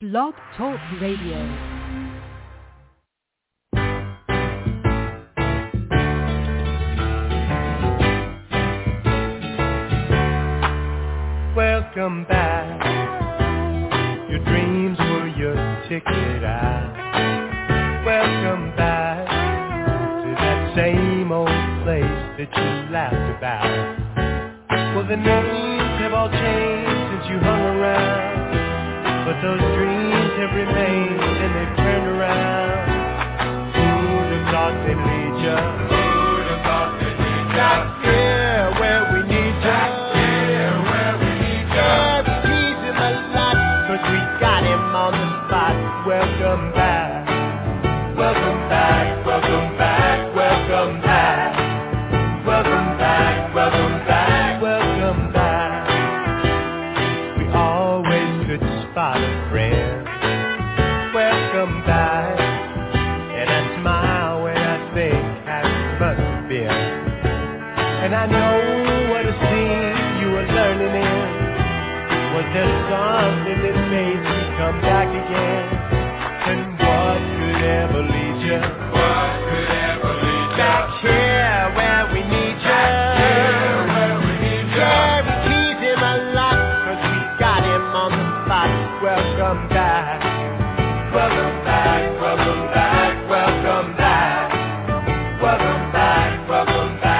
Blog Talk Radio. Welcome back. Your dreams were your ticket out. Welcome back to that same old place that you laughed about. Well, the names have all changed since you hung around, but those dreams have remained and they've turned around. Who'd have thought they'd lead ya? Who'd have thought they'd lead ya? Back here where we need ya. On the spot, welcome back, welcome back, welcome back, welcome back, welcome back, welcome back, welcome back. We always could spot a friend. Welcome back, and I smile when I think how it must have been. And I know what a scene you were learning in. Was there something that made you come back again? And what could ever lead you? What could ever lead you? Back here where we need you. Back here where we need you. Yeah, we tease him a lot, 'cause we got him on the spot. Welcome back. Welcome back, welcome back, welcome back. Welcome back, welcome back.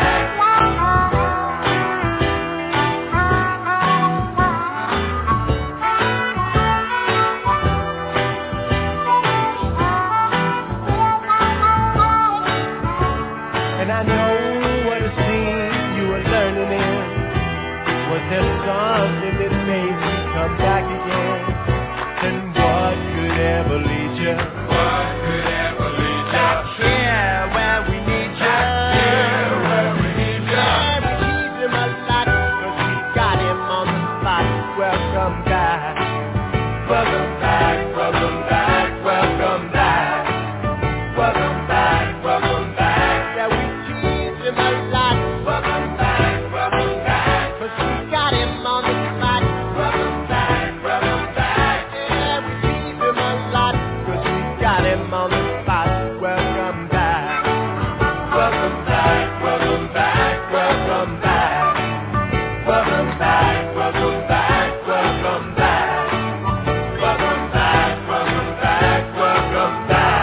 Something that made you come back again. And what could ever lead you? What could ever lead you? Back here where we need you. Back here where we need you. Yeah, we tease him a lot, 'cause we got him on the spot. Welcome back. Welcome back, welcome back, welcome back. Welcome back, welcome back. Yeah, we tease him a lot. Welcome back, welcome back. 'Cause we got him on the spot. Welcome back, welcome back. Yeah, we tease him a lot, 'cause we got him on the spot. Welcome back. Welcome back, welcome back, welcome back. Welcome back, welcome back, welcome back. Welcome back, welcome back, welcome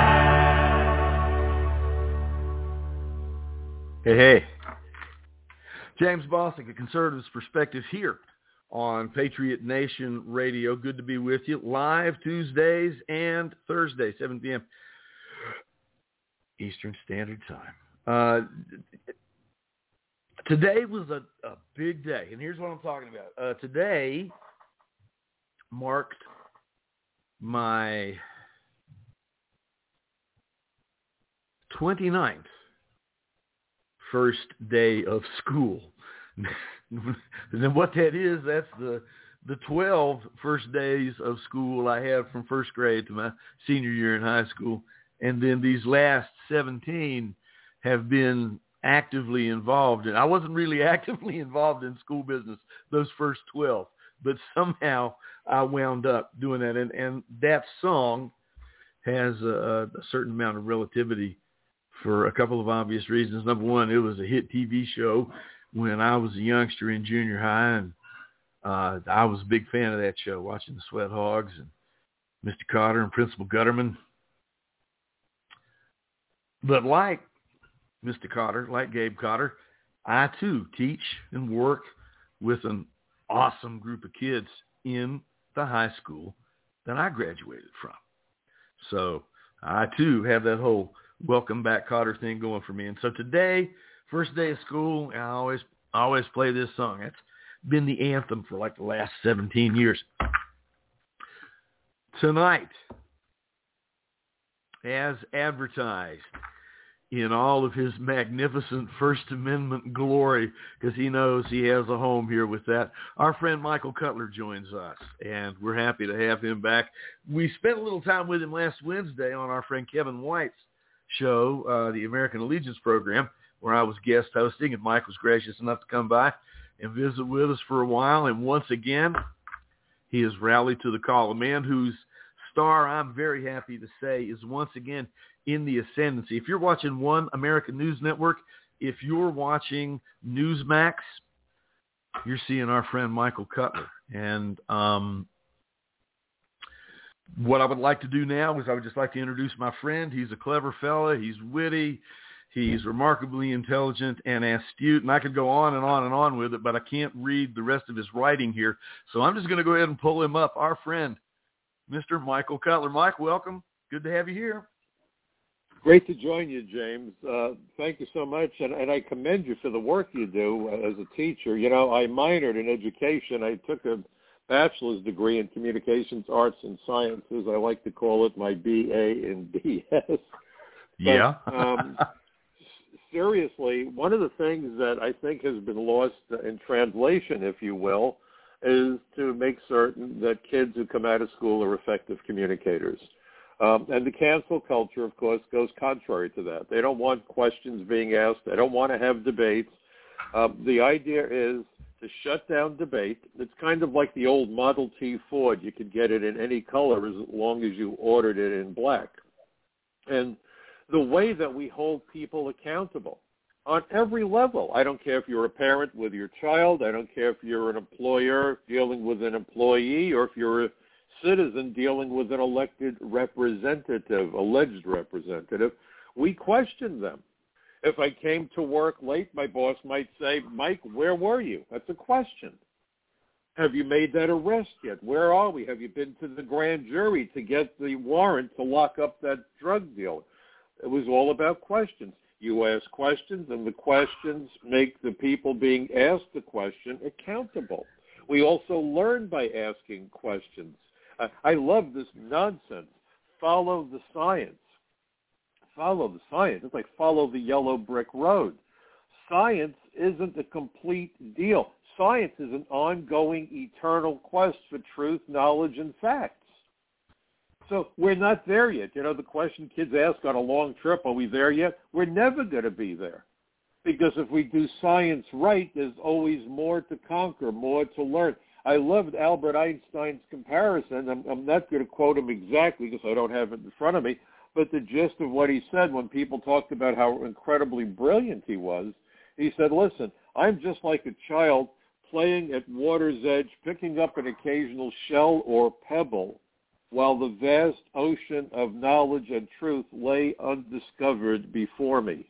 back. Hey, hey. James Bostic, A Conservative's Perspective here on Patriot Nation Radio. Good to be with you. Live Tuesdays and Thursdays, 7 p.m. Eastern Standard Time. Today was a big day, and here's what I'm talking about. Today marked my 29th first day of school. And then what that is, that's the 12 first days of school I have from first grade to my senior year in high school. And then these last 17 have been actively involved. And I wasn't really actively involved in school business those first 12, but somehow I wound up doing that. And that song has a certain amount of relativity for a couple of obvious reasons. Number one, it was a hit TV show when I was a youngster in junior high, and I was a big fan of that show, watching the Sweat Hogs and Mr. Cotter and Principal Gutterman. But like Mr. Cotter, like Gabe Cotter, I too teach and work with an awesome group of kids in the high school that I graduated from. So I too have that whole welcome back Cotter thing going for me. And so today, first day of school, I always play this song. That's been the anthem for like the last 17 years. Tonight, as advertised in all of his magnificent First Amendment glory, because he knows he has a home here with that, our friend Michael Cutler joins us, and we're happy to have him back. We spent a little time with him last Wednesday on our friend Kevin White's show, the American Allegiance program, where I was guest hosting, and Mike was gracious enough to come by and visit with us for a while. And once again, he has rallied to the call. A man whose star, I'm very happy to say, is once again in the ascendancy. If you're watching One American News Network, if you're watching Newsmax, you're seeing our friend Michael Cutler. And what I would like to do now is I would just like to introduce my friend. He's a clever fella. He's witty. He's remarkably intelligent and astute. And I could go on and on and on with it, but I can't read the rest of his writing here. So I'm just going to go ahead and pull him up. Our friend, Mr. Michael Cutler. Mike, welcome. Good to have you here. Great to join you, James. Thank you so much, and I commend you for the work you do as a teacher. You know, I minored in education. I took a bachelor's degree in communications, arts, and sciences. I like to call it my BA and BS. Yeah. Seriously, one of the things that I think has been lost in translation, if you will, is to make certain that kids who come out of school are effective communicators. And the cancel culture, of course, goes contrary to that. They don't want questions being asked. They don't want to have debates. The idea is to shut down debate. It's kind of like the old Model T Ford. You could get it in any color as long as you ordered it in black. And the way that we hold people accountable on every level. I don't care if you're a parent with your child. I don't care if you're an employer dealing with an employee, or if you're a citizen dealing with an elected representative, alleged representative. We question them. If I came to work late, my boss might say, Mike, where were you? That's a question. Have you made that arrest yet? Where are we? Have you been to the grand jury to get the warrant to lock up that drug dealer? It was all about questions. You ask questions, and the questions make the people being asked the question accountable. We also learn by asking questions. I love this nonsense. Follow the science. Follow the science. It's like follow the yellow brick road. Science isn't a complete deal. Science is an ongoing, eternal quest for truth, knowledge, and facts. So we're not there yet. You know, the question kids ask on a long trip, are we there yet? We're never going to be there. Because if we do science right, there's always more to conquer, more to learn. I loved Albert Einstein's comparison. I'm not going to quote him exactly because I don't have it in front of me, but the gist of what he said when people talked about how incredibly brilliant he was, he said, listen, I'm just like a child playing at water's edge, picking up an occasional shell or pebble, while the vast ocean of knowledge and truth lay undiscovered before me.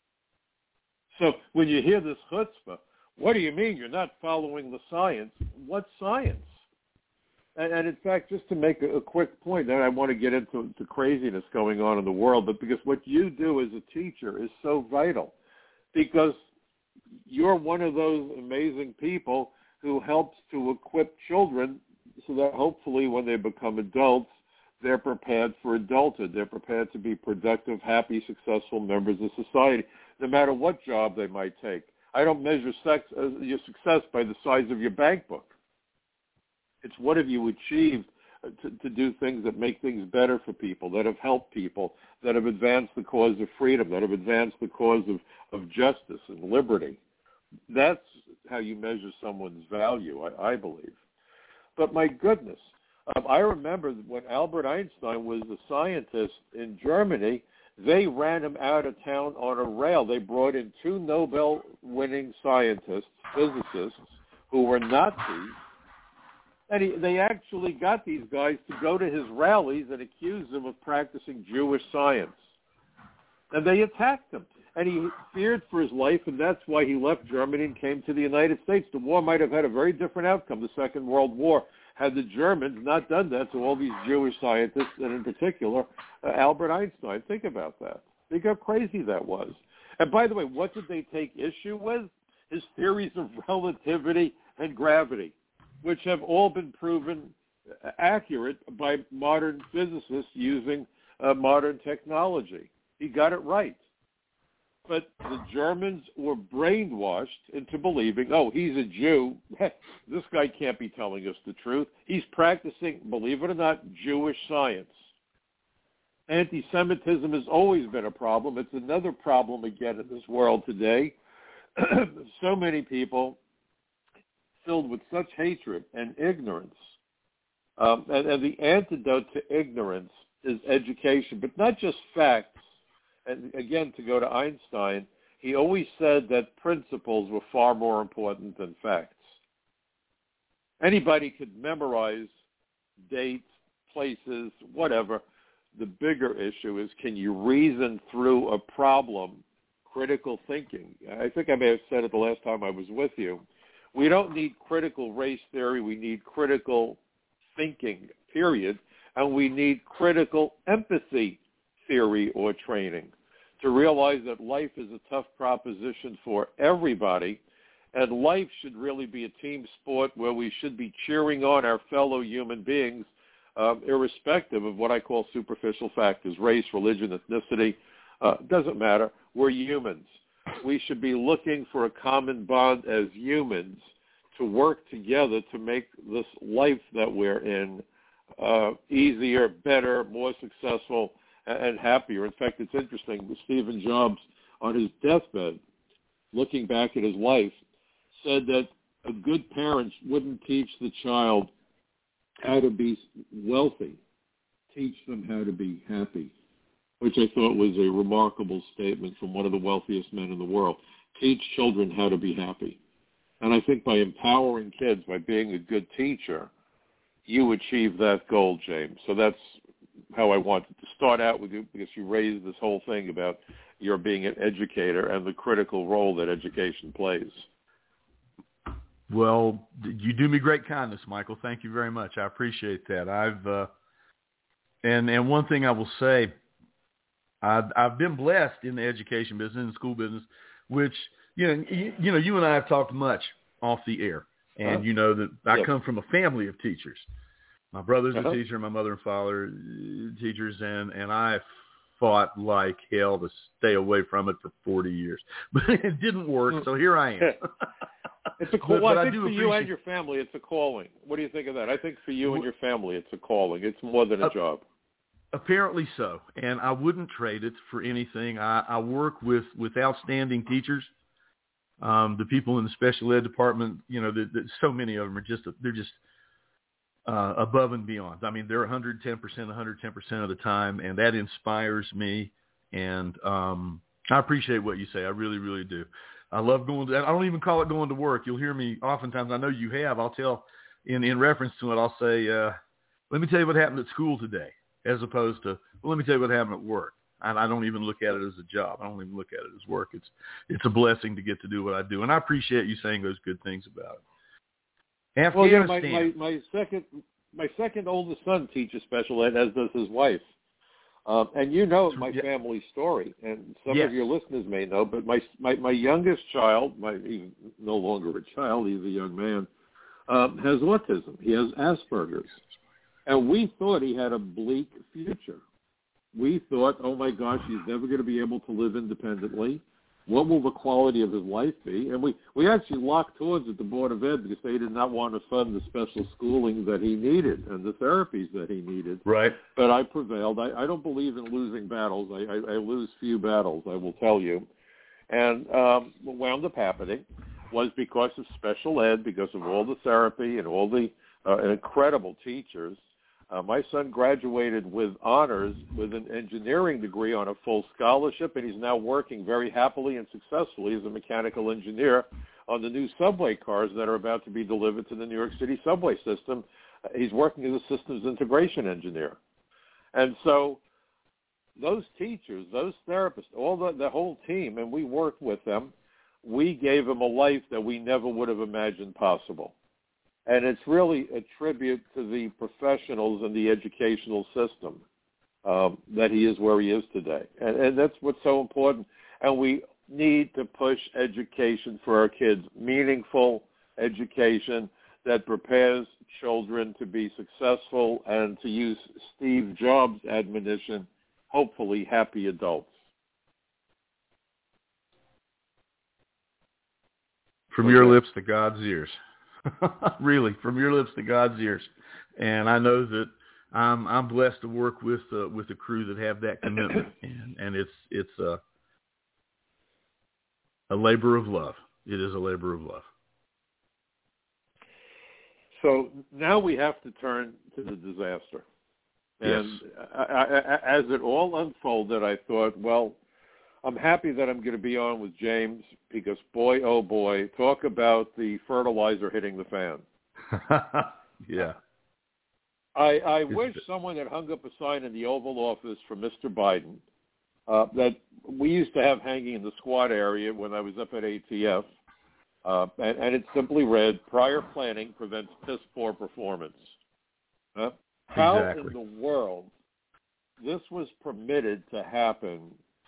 So when you hear this chutzpah, what do you mean you're not following the science? What science? And in fact, just to make a quick point, and I want to get into the craziness going on in the world, but because what you do as a teacher is so vital, because you're one of those amazing people who helps to equip children so that hopefully when they become adults, they're prepared for adulthood. They're prepared to be productive, happy, successful members of society, no matter what job they might take. I don't measure your success by the size of your bank book. It's what have you achieved to do things that make things better for people, that have helped people, that have advanced the cause of freedom, that have advanced the cause of justice and liberty. That's how you measure someone's value, I believe. But my goodness, I remember when Albert Einstein was a scientist in Germany, they ran him out of town on a rail. They brought in 2 Nobel-winning scientists, physicists, who were Nazis, and they actually got these guys to go to his rallies and accuse him of practicing Jewish science. And they attacked him. And he feared for his life, and that's why he left Germany and came to the United States. The war might have had a very different outcome, the Second World War, had the Germans not done that to all these Jewish scientists, and in particular, Albert Einstein. Think about that. Think how crazy that was. And by the way, what did they take issue with? His theories of relativity and gravity, which have all been proven accurate by modern physicists using modern technology. He got it right. But the Germans were brainwashed into believing, oh, he's a Jew. This guy can't be telling us the truth. He's practicing, believe it or not, Jewish science. Anti-Semitism has always been a problem. It's another problem again in this world today. So many people filled with such hatred and ignorance And the antidote to ignorance is education, but not just facts. And again, to go to Einstein, he always said that principles were far more important than facts. Anybody could memorize dates, places, whatever. The bigger issue is, can you reason through a problem? Critical thinking. I think I may have said it the last time I was with you. We don't need critical race theory. We need critical thinking, period. And we need critical empathy theory or training to realize that life is a tough proposition for everybody, and life should really be a team sport where we should be cheering on our fellow human beings, irrespective of what I call superficial factors, race, religion, ethnicity. Doesn't matter. We're humans. We should be looking for a common bond as humans to work together to make this life that we're in easier, better, more successful, and happier. In fact, it's interesting. Stephen Jobs, on his deathbed, looking back at his life, said that a good parent wouldn't teach the child how to be wealthy, teach them how to be happy, which I thought was a remarkable statement from one of the wealthiest men in the world. Teach children how to be happy. And I think by empowering kids, by being a good teacher, you achieve that goal, James. So that's how I wanted to start out with you, because you raised this whole thing about your being an educator and the critical role that education plays. Well, you do me great kindness, Michael. Thank you very much. I appreciate that. And one thing I will say, I've been blessed in the education business, in the school business, which, you and I have talked much off the air. And you know that I come from a family of teachers. My brother's a teacher, my mother and father teachers, and I fought like hell to stay away from it for 40 years. But it didn't work, so here I am. It's a call. I think for you and your family, it's a calling. What do you think of that? I think for you and your family, it's a calling. It's more than a job. Apparently so, and I wouldn't trade it for anything. I work with outstanding teachers. The people in the special ed department, so many of them are they're just above and beyond. I mean, they're 110% of the time, and that inspires me. And I appreciate what you say. I really, really do. I love going to, I don't even call it going to work. You'll hear me oftentimes. I know you have. I'll tell in reference to it, I'll say, let me tell you what happened at school today, as opposed to, well, let me tell you what happened at work. And I don't even look at it as a job. I don't even look at it as work. It's a blessing to get to do what I do. And I appreciate you saying those good things about it. Afghanistan. Well, my second oldest son teaches special ed, as does his wife. And you know my family story, and some of your listeners may know, but my youngest child, he's no longer a child, he's a young man, has autism. He has Asperger's. And we thought he had a bleak future. We thought, oh my gosh, he's never going to be able to live independently. What will the quality of his life be? And we actually locked horns at the Board of Ed because they did not want to fund the special schooling that he needed and the therapies that he needed. Right. But I prevailed. I don't believe in losing battles. I lose few battles, I will tell you. And what wound up happening was because of special ed, because of all the therapy and all the incredible teachers, my son graduated with honors with an engineering degree on a full scholarship, and he's now working very happily and successfully as a mechanical engineer on the new subway cars that are about to be delivered to the New York City subway system. He's working as a systems integration engineer. And so those teachers, those therapists, all the whole team, and we worked with them, we gave him a life that we never would have imagined possible. And it's really a tribute to the professionals and the educational system that he is where he is today. And that's what's so important. And we need to push education for our kids, meaningful education that prepares children to be successful and, to use Steve Jobs' admonition, hopefully happy adults. From your lips to God's ears. Really, from your lips to God's ears. And I know that I'm blessed to work with a crew that have that commitment, and it's a labor of love. It is a labor of love. So now we have to turn to the disaster. And as it all unfolded, I thought, well, I'm happy that I'm going to be on with James because, boy, oh, boy, talk about the fertilizer hitting the fan. Yeah. I wish someone had hung up a sign in the Oval Office for Mr. Biden that we used to have hanging in the squad area when I was up at ATF. And it simply read, prior planning prevents piss-poor performance. How Exactly. in the world this was permitted to happen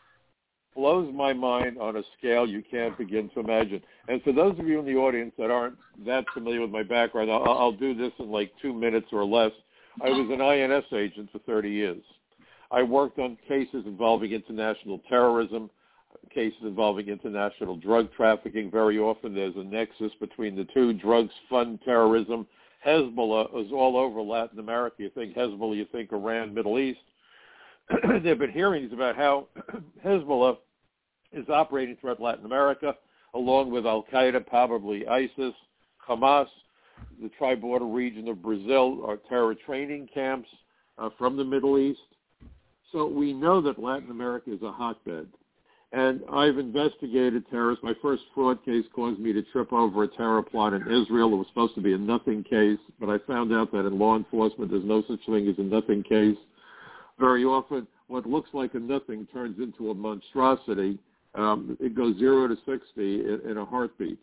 blows my mind on a scale you can't begin to imagine. And for those of you in the audience that aren't that familiar with my background, I'll do this in like 2 minutes or less. I was an INS agent for 30 years. I worked on cases involving international terrorism, cases involving international drug trafficking. Very often there's a nexus between the two. Drugs fund terrorism. Hezbollah is all over Latin America. You think Hezbollah, you think Iran, Middle East. There have been hearings about how Hezbollah is operating throughout Latin America, along with Al-Qaeda, probably ISIS, Hamas, the tri-border region of Brazil, are terror training camps from the Middle East. So we know that Latin America is a hotbed. And I've investigated terrorists. My first fraud case caused me to trip over a terror plot in Israel. It was supposed to be a nothing case, but I found out that in law enforcement there's no such thing as a nothing case. Very often what looks like a nothing turns into a monstrosity. It goes 0 to 60 in a heartbeat.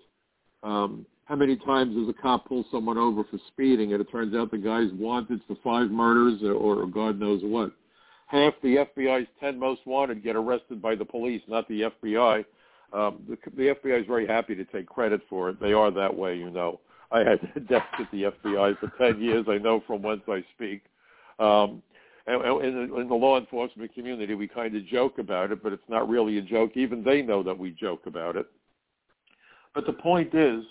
How many times does a cop pull someone over for speeding and it turns out the guy's wanted for 5 murders or God knows what? Half the FBI's 10 most wanted get arrested by the police, not the FBI. The FBI is very happy to take credit for it. They are that way, you know. I had a desk at the FBI for 10 years. I know from whence I speak. And in the law enforcement community, we kind of joke about it, but it's not really a joke. Even they know that we joke about it. But the point is,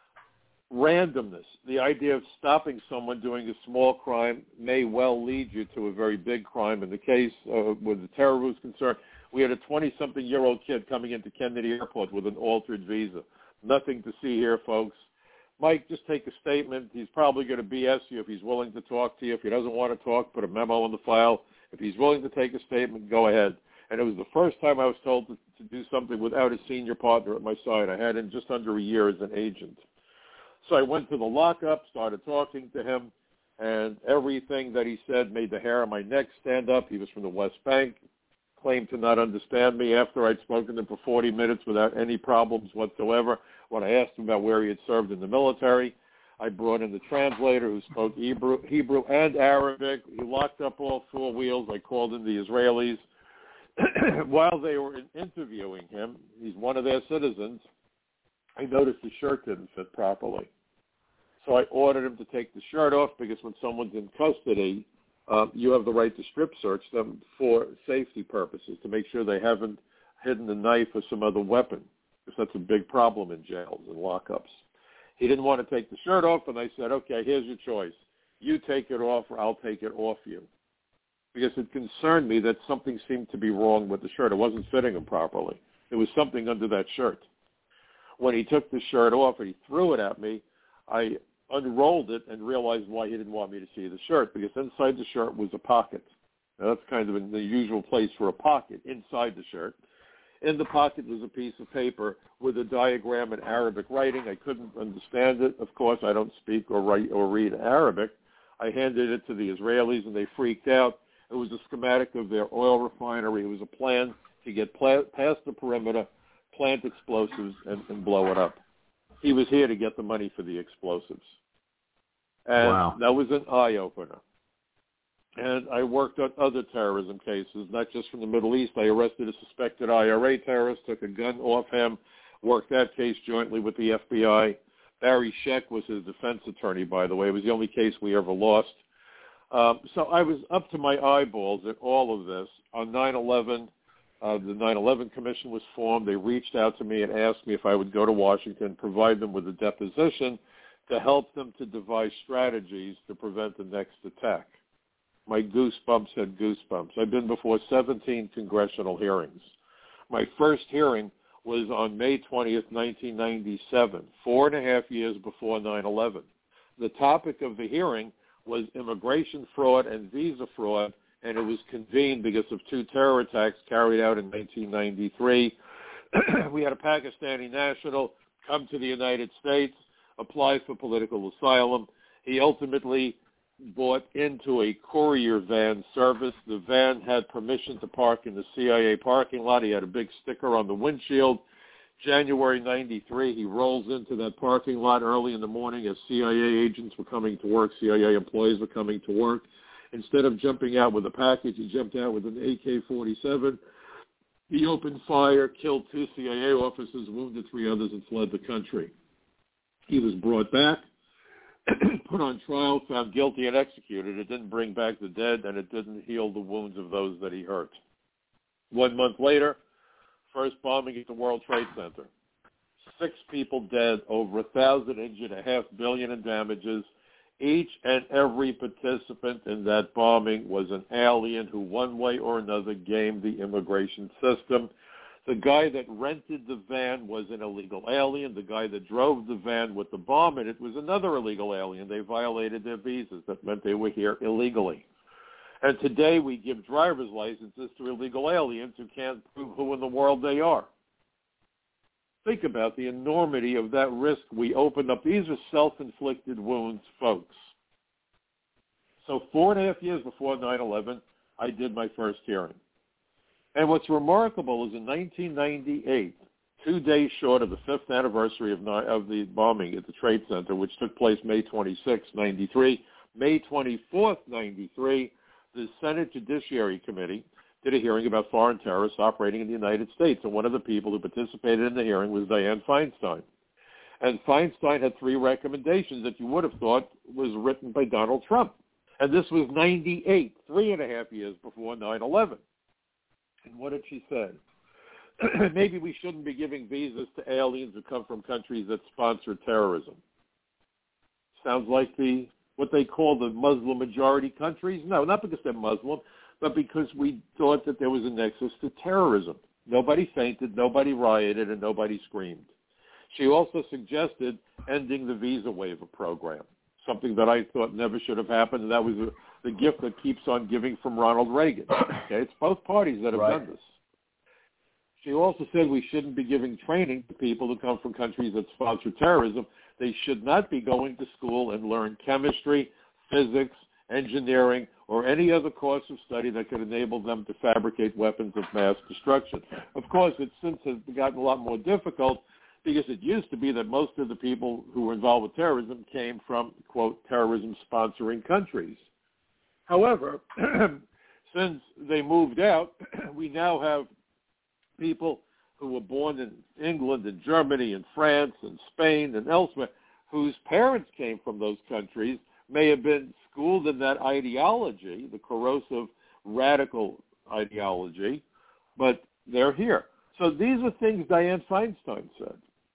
randomness, the idea of stopping someone doing a small crime may well lead you to a very big crime. In the case where the terror was concerned, we had a 20-something-year-old kid coming into Kennedy Airport with an altered visa. Nothing to see here, folks. Mike, just take a statement. He's probably going to BS you if he's willing to talk to you. If he doesn't want to talk, put a memo on the file. If he's willing to take a statement, go ahead. And it was the first time I was told to do something without a senior partner at my side. I had him just under a year as an agent. So I went to the lockup, started talking to him, and everything that he said made the hair on my neck stand up. He was from the West Bank, claimed to not understand me after I'd spoken to him for 40 minutes without any problems whatsoever. When I asked him about where he had served in the military, I brought in the translator who spoke Hebrew and Arabic. He locked up all 4 wheels. I called in the Israelis. While they were interviewing him, he's one of their citizens, I noticed his shirt didn't fit properly. So I ordered him to take the shirt off because when someone's in custody, you have the right to strip search them for safety purposes, to make sure they haven't hidden a knife or some other weapon, because that's a big problem in jails and lockups. He didn't want to take the shirt off, and I said, okay, here's your choice. You take it off or I'll take it off you. Because it concerned me that something seemed to be wrong with the shirt. It wasn't fitting him properly. There was something under that shirt. When he took the shirt off and he threw it at me, I unrolled it and realized why he didn't want me to see the shirt, because inside the shirt was a pocket. Now, that's kind of an unusual place for a pocket, inside the shirt. In the pocket was a piece of paper with a diagram in Arabic writing. I couldn't understand it. Of course, I don't speak or write or read Arabic. I handed it to the Israelis, and they freaked out. It was a schematic of their oil refinery. It was a plan to get past the perimeter, plant explosives, and blow it up. He was here to get the money for the explosives. And That was an eye-opener. And I worked on other terrorism cases, not just from the Middle East. I arrested a suspected IRA terrorist, took a gun off him, worked that case jointly with the FBI. Barry Scheck was his defense attorney, by the way. It was the only case we ever lost. So I was up to my eyeballs at all of this. On 9/11, the 9/11 Commission was formed. They reached out to me and asked me if I would go to Washington, provide them with a deposition to help them to devise strategies to prevent the next attack. My goosebumps had goosebumps. I've been before 17 congressional hearings. My first hearing was on May 20th, 1997, 4.5 years before 9/11. The topic of the hearing was immigration fraud and visa fraud, and it was convened because of 2 terror attacks carried out in 1993. We had a Pakistani national come to the United States, apply for political asylum. He ultimately bought into a courier van service. The van had permission to park in the CIA parking lot. He had a big sticker on the windshield. January 93, he rolls into that parking lot early in the morning as CIA agents were coming to work, CIA employees were coming to work. Instead of jumping out with a package, he jumped out with an AK-47. He opened fire, killed 2 CIA officers, wounded 3 others, and fled the country. He was brought back, put on trial, found guilty, and executed. It didn't bring back the dead, and it didn't heal the wounds of those that he hurt. 1 month later, first bombing at the World Trade Center. 6 people dead, over 1,000 injured, $500 million in damages. Each and every participant in that bombing was an alien who one way or another gamed the immigration system. The guy that rented the van was an illegal alien. The guy that drove the van with the bomb in it was another illegal alien. They violated their visas. That meant they were here illegally. And today we give driver's licenses to illegal aliens who can't prove who in the world they are. Think about the enormity of that risk we opened up. These are self-inflicted wounds, folks. So 4.5 years before 9/11, I did my first hearing. And what's remarkable is in 1998, 2 days short of the 5th anniversary of the bombing at the Trade Center, which took place May 26, 93, May 24th, 93, the Senate Judiciary Committee did a hearing about foreign terrorists operating in the United States, and one of the people who participated in the hearing was Dianne Feinstein. And Feinstein had 3 recommendations that you would have thought was written by Donald Trump. And this was 98, 3.5 years before 9/11. And what did she say? Maybe we shouldn't be giving visas to aliens who come from countries that sponsor terrorism. Sounds like what they call the Muslim majority countries? No, not because they're Muslim, but because we thought that there was a nexus to terrorism. Nobody fainted, nobody rioted, and nobody screamed. She also suggested ending the visa waiver program, something that I thought never should have happened, and that was the gift that keeps on giving from Ronald Reagan. Okay, it's both parties that have done this. She also said we shouldn't be giving training to people who come from countries that sponsor terrorism. They should not be going to school and learn chemistry, physics, engineering, or any other course of study that could enable them to fabricate weapons of mass destruction. Of course, it since has gotten a lot more difficult because it used to be that most of the people who were involved with terrorism came from, quote, terrorism-sponsoring countries. However, since they moved out, we now have people who were born in England and Germany and France and Spain and elsewhere whose parents came from those countries, may have been schooled in that ideology, the corrosive radical ideology, but they're here. So these are things Dianne Feinstein said.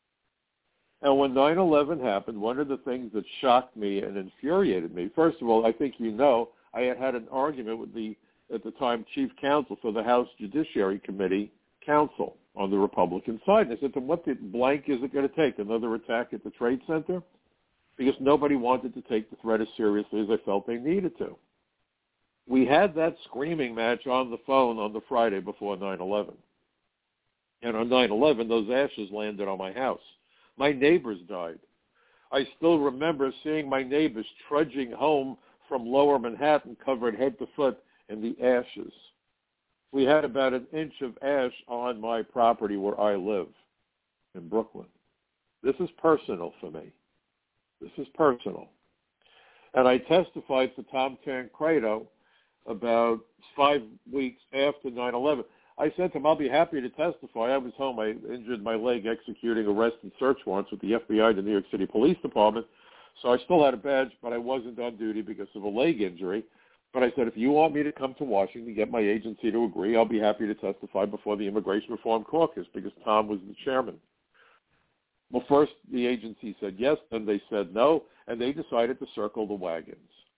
And when 9/11 happened, one of the things that shocked me and infuriated me, first of all, I think you know, I had an argument with at the time, chief counsel for the House Judiciary Committee counsel on the Republican side. And I said to him, what the blank is it going to take, another attack at the Trade Center? Because nobody wanted to take the threat as seriously as I felt they needed to. We had that screaming match on the phone on the Friday before 9/11. And on 9/11, those ashes landed on my house. My neighbors died. I still remember seeing my neighbors trudging home from Lower Manhattan covered head to foot in the ashes. We had about an inch of ash on my property where I live in Brooklyn. This is personal for me. This is personal. And I testified for Tom Tancredo about 5 weeks after 9/11. I said to him, I'll be happy to testify. I was home. I injured my leg executing arrest and search warrants with the FBI, the New York City Police Department. So I still had a badge, but I wasn't on duty because of a leg injury. But I said, if you want me to come to Washington, get my agency to agree, I'll be happy to testify before the Immigration Reform Caucus because Tom was the chairman. Well, first the agency said yes, then they said no, and they decided to circle the wagons.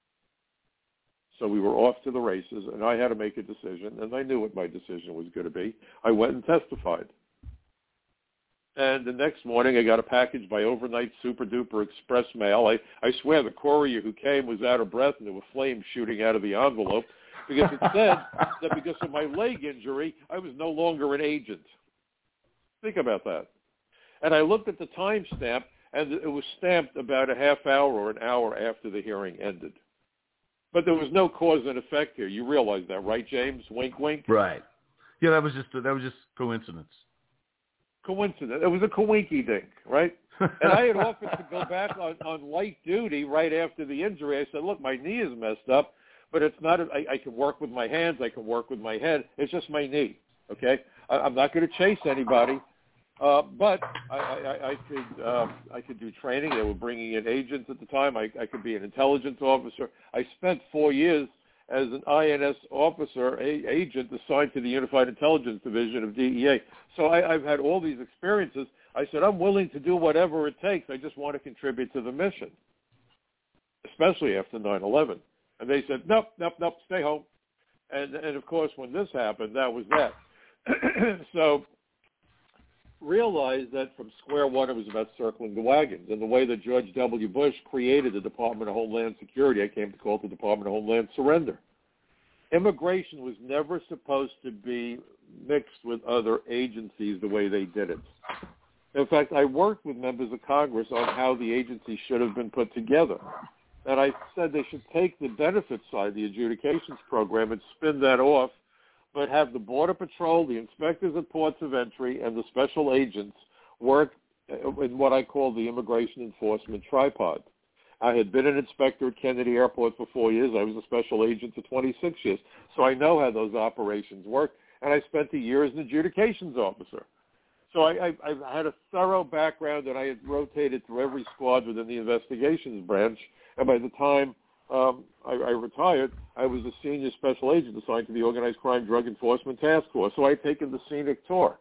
So we were off to the races, and I had to make a decision, and I knew what my decision was going to be. I went and testified. And the next morning, I got a package by overnight super-duper express mail. I swear the courier who came was out of breath, and there were flames shooting out of the envelope because it said that because of my leg injury, I was no longer an agent. Think about that. And I looked at the timestamp, and it was stamped about a half hour or an hour after the hearing ended. But there was no cause and effect here. You realize that, right, James? Wink, wink. Right. Yeah, that was just coincidence. Coincidence. It was a coinky-dink, right? And I had offered to go back on light duty right after the injury. I said, look, my knee is messed up, but it's not. I can work with my hands. I can work with my head. It's just my knee, okay? I'm not going to chase anybody, but I could do training. They were bringing in agents at the time. I could be an intelligence officer. I spent 4 years as an INS officer, agent assigned to the Unified Intelligence Division of DEA. So I've had all these experiences. I said, I'm willing to do whatever it takes. I just want to contribute to the mission, especially after 9/11. And they said, nope, stay home. And of course, when this happened, that was that. So realize that from square one, it was about circling the wagons. And the way that George W. Bush created the Department of Homeland Security, I came to call it the Department of Homeland Surrender. Immigration was never supposed to be mixed with other agencies the way they did it. In fact, I worked with members of Congress on how the agency should have been put together. And I said they should take the benefit side, the adjudications program, and spin that off, but have the Border Patrol, the inspectors at ports of entry, and the special agents work in what I call the immigration enforcement tripod. I had been an inspector at Kennedy Airport for 4 years. I was a special agent for 26 years. So I know how those operations work, and I spent a year as an adjudications officer. So I've had a thorough background, and I had rotated through every squad within the investigations branch. And by the time I retired, I was a senior special agent assigned to the Organized Crime Drug Enforcement Task Force. So I'd taken the scenic tour.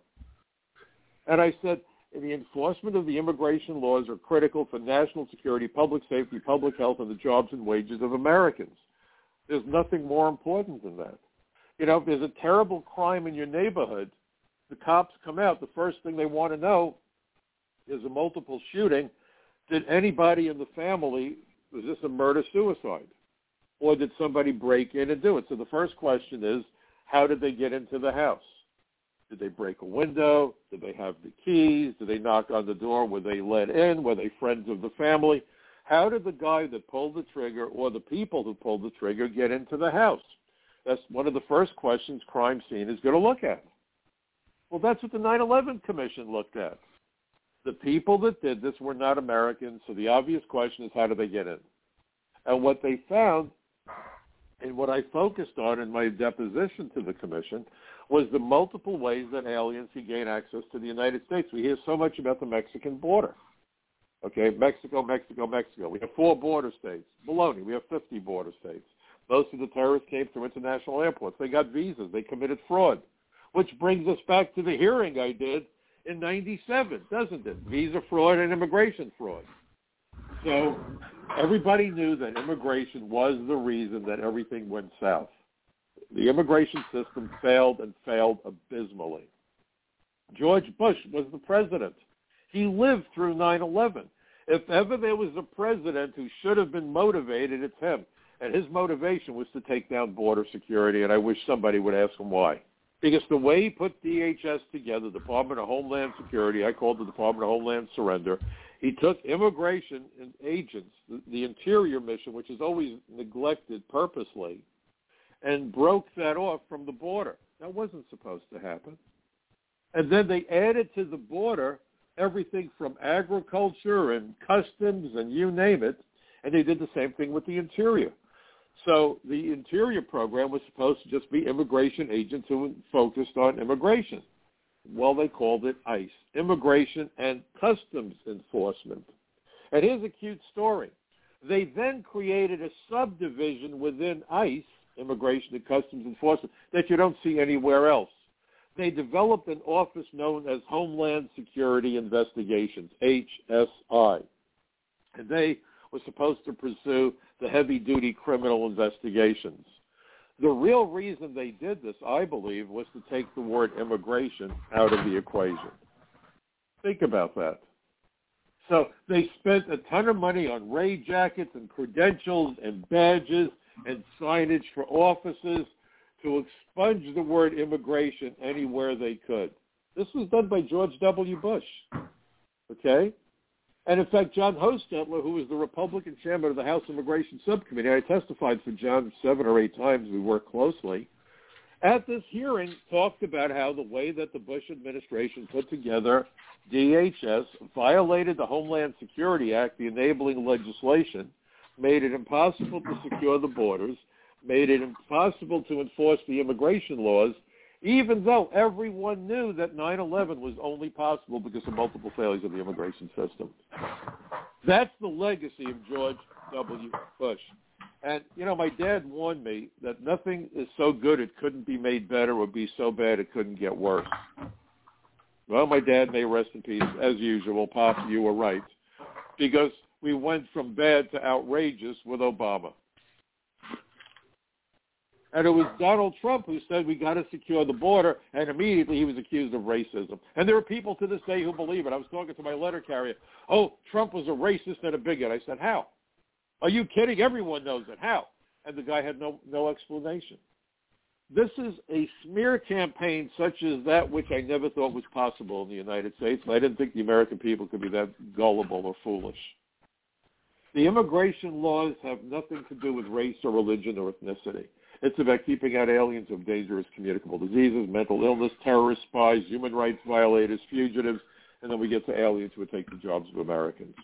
And I said, the enforcement of the immigration laws are critical for national security, public safety, public health, and the jobs and wages of Americans. There's nothing more important than that. You know, if there's a terrible crime in your neighborhood, the cops come out. The first thing they want to know is a multiple shooting. Did anybody in the family, was this a murder-suicide? Or did somebody break in and do it? So the first question is, how did they get into the house? Did they break a window? Did they have the keys? Did they knock on the door? Were they let in? Were they friends of the family? How did the guy that pulled the trigger or the people who pulled the trigger get into the house? That's one of the first questions crime scene is going to look at. Well, that's what the 9/11 Commission looked at. The people that did this were not Americans, so the obvious question is, how did they get in? And what they found, and what I focused on in my deposition to the commission, was the multiple ways that aliens can gain access to the United States. We hear so much about the Mexican border. Okay, Mexico. We have 4 border states. Baloney, we have 50 border states. Most of the terrorists came through international airports. They got visas. They committed fraud, which brings us back to the hearing I did in 97, doesn't it? Visa fraud and immigration fraud. So everybody knew that immigration was the reason that everything went south. The immigration system failed and failed abysmally. George Bush was the president. He lived through 9/11. If ever there was a president who should have been motivated, it's him. And his motivation was to take down border security, and I wish somebody would ask him why. Because the way he put DHS together, the Department of Homeland Security, I called the Department of Homeland Surrender, he took immigration and agents, the Interior mission, which is always neglected purposely, and broke that off from the border. That wasn't supposed to happen. And then they added to the border everything from agriculture and customs and you name it, and they did the same thing with the Interior. So the Interior program was supposed to just be immigration agents who focused on immigration. Well, they called it ICE, Immigration and Customs Enforcement. And here's a cute story. They then created a subdivision within ICE, Immigration and Customs Enforcement, that you don't see anywhere else. They developed an office known as Homeland Security Investigations, HSI. And they were supposed to pursue the heavy-duty criminal investigations. The real reason they did this, I believe, was to take the word immigration out of the equation. Think about that. So they spent a ton of money on raid jackets and credentials and badges and signage for offices to expunge the word immigration anywhere they could. This was done by George W. Bush, okay? And in fact, John Hostetler, who was the Republican chairman of the House Immigration Subcommittee, I testified for John 7 or 8 times, we worked closely, at this hearing talked about how the way that the Bush administration put together DHS violated the Homeland Security Act, the enabling legislation, made it impossible to secure the borders, made it impossible to enforce the immigration laws, even though everyone knew that 9/11 was only possible because of multiple failures of the immigration system. That's the legacy of George W. Bush. And, you know, my dad warned me that nothing is so good it couldn't be made better or be so bad it couldn't get worse. Well, my dad, may rest in peace, as usual. Pop, you were right. Because we went from bad to outrageous with Obama. And it was Donald Trump who said we got to secure the border, and immediately he was accused of racism. And there are people to this day who believe it. I was talking to my letter carrier. Oh, Trump was a racist and a bigot. I said, how? Are you kidding? Everyone knows it. How? And the guy had no explanation. This is a smear campaign such as that which I never thought was possible in the United States. I didn't think the American people could be that gullible or foolish. The immigration laws have nothing to do with race or religion or ethnicity. It's about keeping out aliens with dangerous communicable diseases, mental illness, terrorist spies, human rights violators, fugitives, and then we get to aliens who would take the jobs of Americans.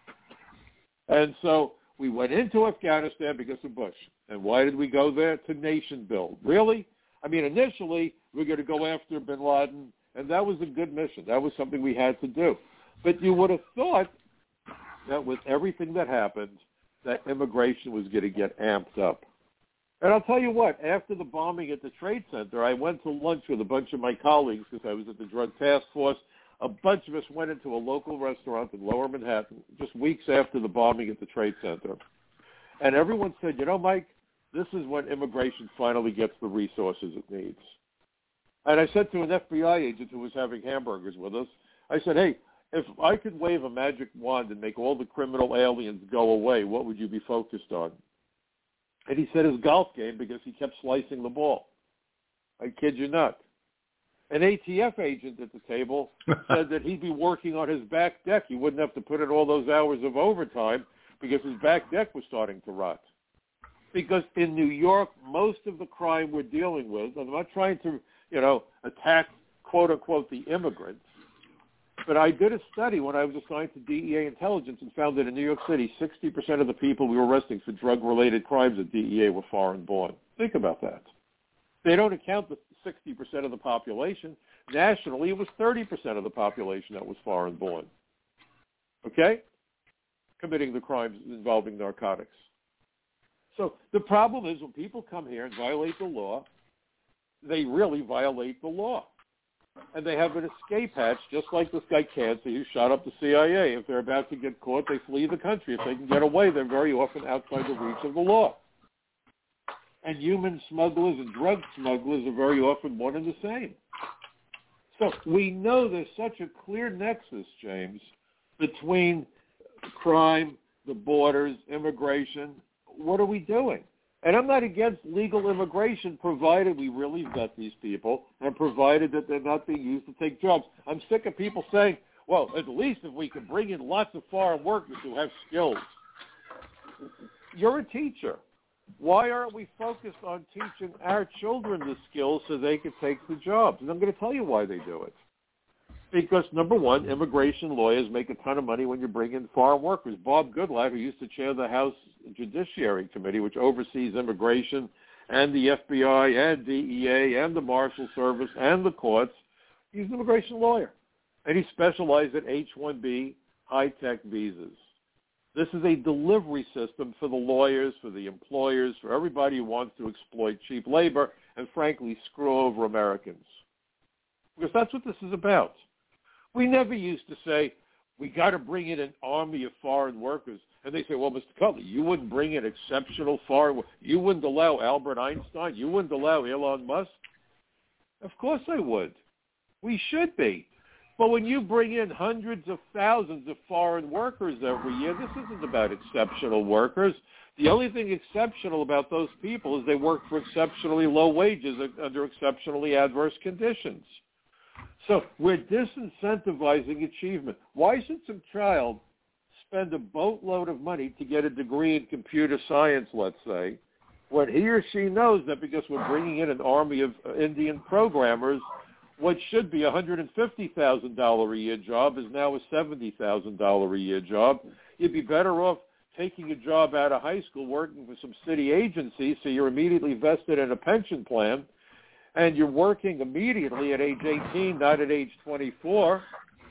And so we went into Afghanistan because of Bush. And why did we go there? To nation build. Really? I mean, initially, we were going to go after bin Laden, and that was a good mission. That was something we had to do. But you would have thought that with everything that happened, that immigration was going to get amped up. And I'll tell you what, after the bombing at the Trade Center, I went to lunch with a bunch of my colleagues because I was at the Drug Task Force. A bunch of us went into a local restaurant in Lower Manhattan just weeks after the bombing at the Trade Center. And everyone said, you know, Mike, this is when immigration finally gets the resources it needs. And I said to an FBI agent who was having hamburgers with us, I said, hey, if I could wave a magic wand and make all the criminal aliens go away, what would you be focused on? And he said his golf game because he kept slicing the ball. I kid you not. An ATF agent at the table said that he'd be working on his back deck. He wouldn't have to put in all those hours of overtime because his back deck was starting to rot. Because in New York, most of the crime we're dealing with, and I'm not trying to, attack, quote-unquote, the immigrants, but I did a study when I was assigned to DEA intelligence and found that in New York City, 60% of the people we were arresting for drug-related crimes at DEA were foreign-born. Think about that. They don't account the 60% of the population. Nationally, it was 30% of the population that was foreign-born. Okay? Committing the crimes involving narcotics. So the problem is when people come here and violate the law, they really violate the law. And they have an escape hatch, just like this guy Cansey who shot up the CIA. If they're about to get caught, they flee the country. If they can get away, they're very often outside the reach of the law. And human smugglers and drug smugglers are very often one and the same. So we know there's such a clear nexus, James, between crime, the borders, immigration. What are we doing? And I'm not against legal immigration, provided we really vet these people and provided that they're not being used to take jobs. I'm sick of people saying, well, at least if we can bring in lots of foreign workers who have skills. You're a teacher. Why aren't we focused on teaching our children the skills so they can take the jobs? And I'm going to tell you why they do it. Because, number one, immigration lawyers make a ton of money when you bring in foreign workers. Bob Goodlatte, who used to chair the House Judiciary Committee, which oversees immigration and the FBI and DEA and the Marshal Service and the courts, he's an immigration lawyer. And he specialized in H-1B high-tech visas. This is a delivery system for the lawyers, for the employers, for everybody who wants to exploit cheap labor and, frankly, screw over Americans. Because that's what this is about. We never used to say, we got to bring in an army of foreign workers. And they say, well, Mr. Cutler, you wouldn't bring in exceptional foreign workers. You wouldn't allow Albert Einstein. You wouldn't allow Elon Musk. Of course I would. We should be. But when you bring in hundreds of thousands of foreign workers every year, this isn't about exceptional workers. The only thing exceptional about those people is they work for exceptionally low wages under exceptionally adverse conditions. So we're disincentivizing achievement. Why should some child spend a boatload of money to get a degree in computer science, let's say, when he or she knows that because we're bringing in an army of Indian programmers, what should be a $150,000 a year job is now a $70,000 a year job. You'd be better off taking a job out of high school, working for some city agency, so you're immediately vested in a pension plan, and you're working immediately at age 18, not at age 24,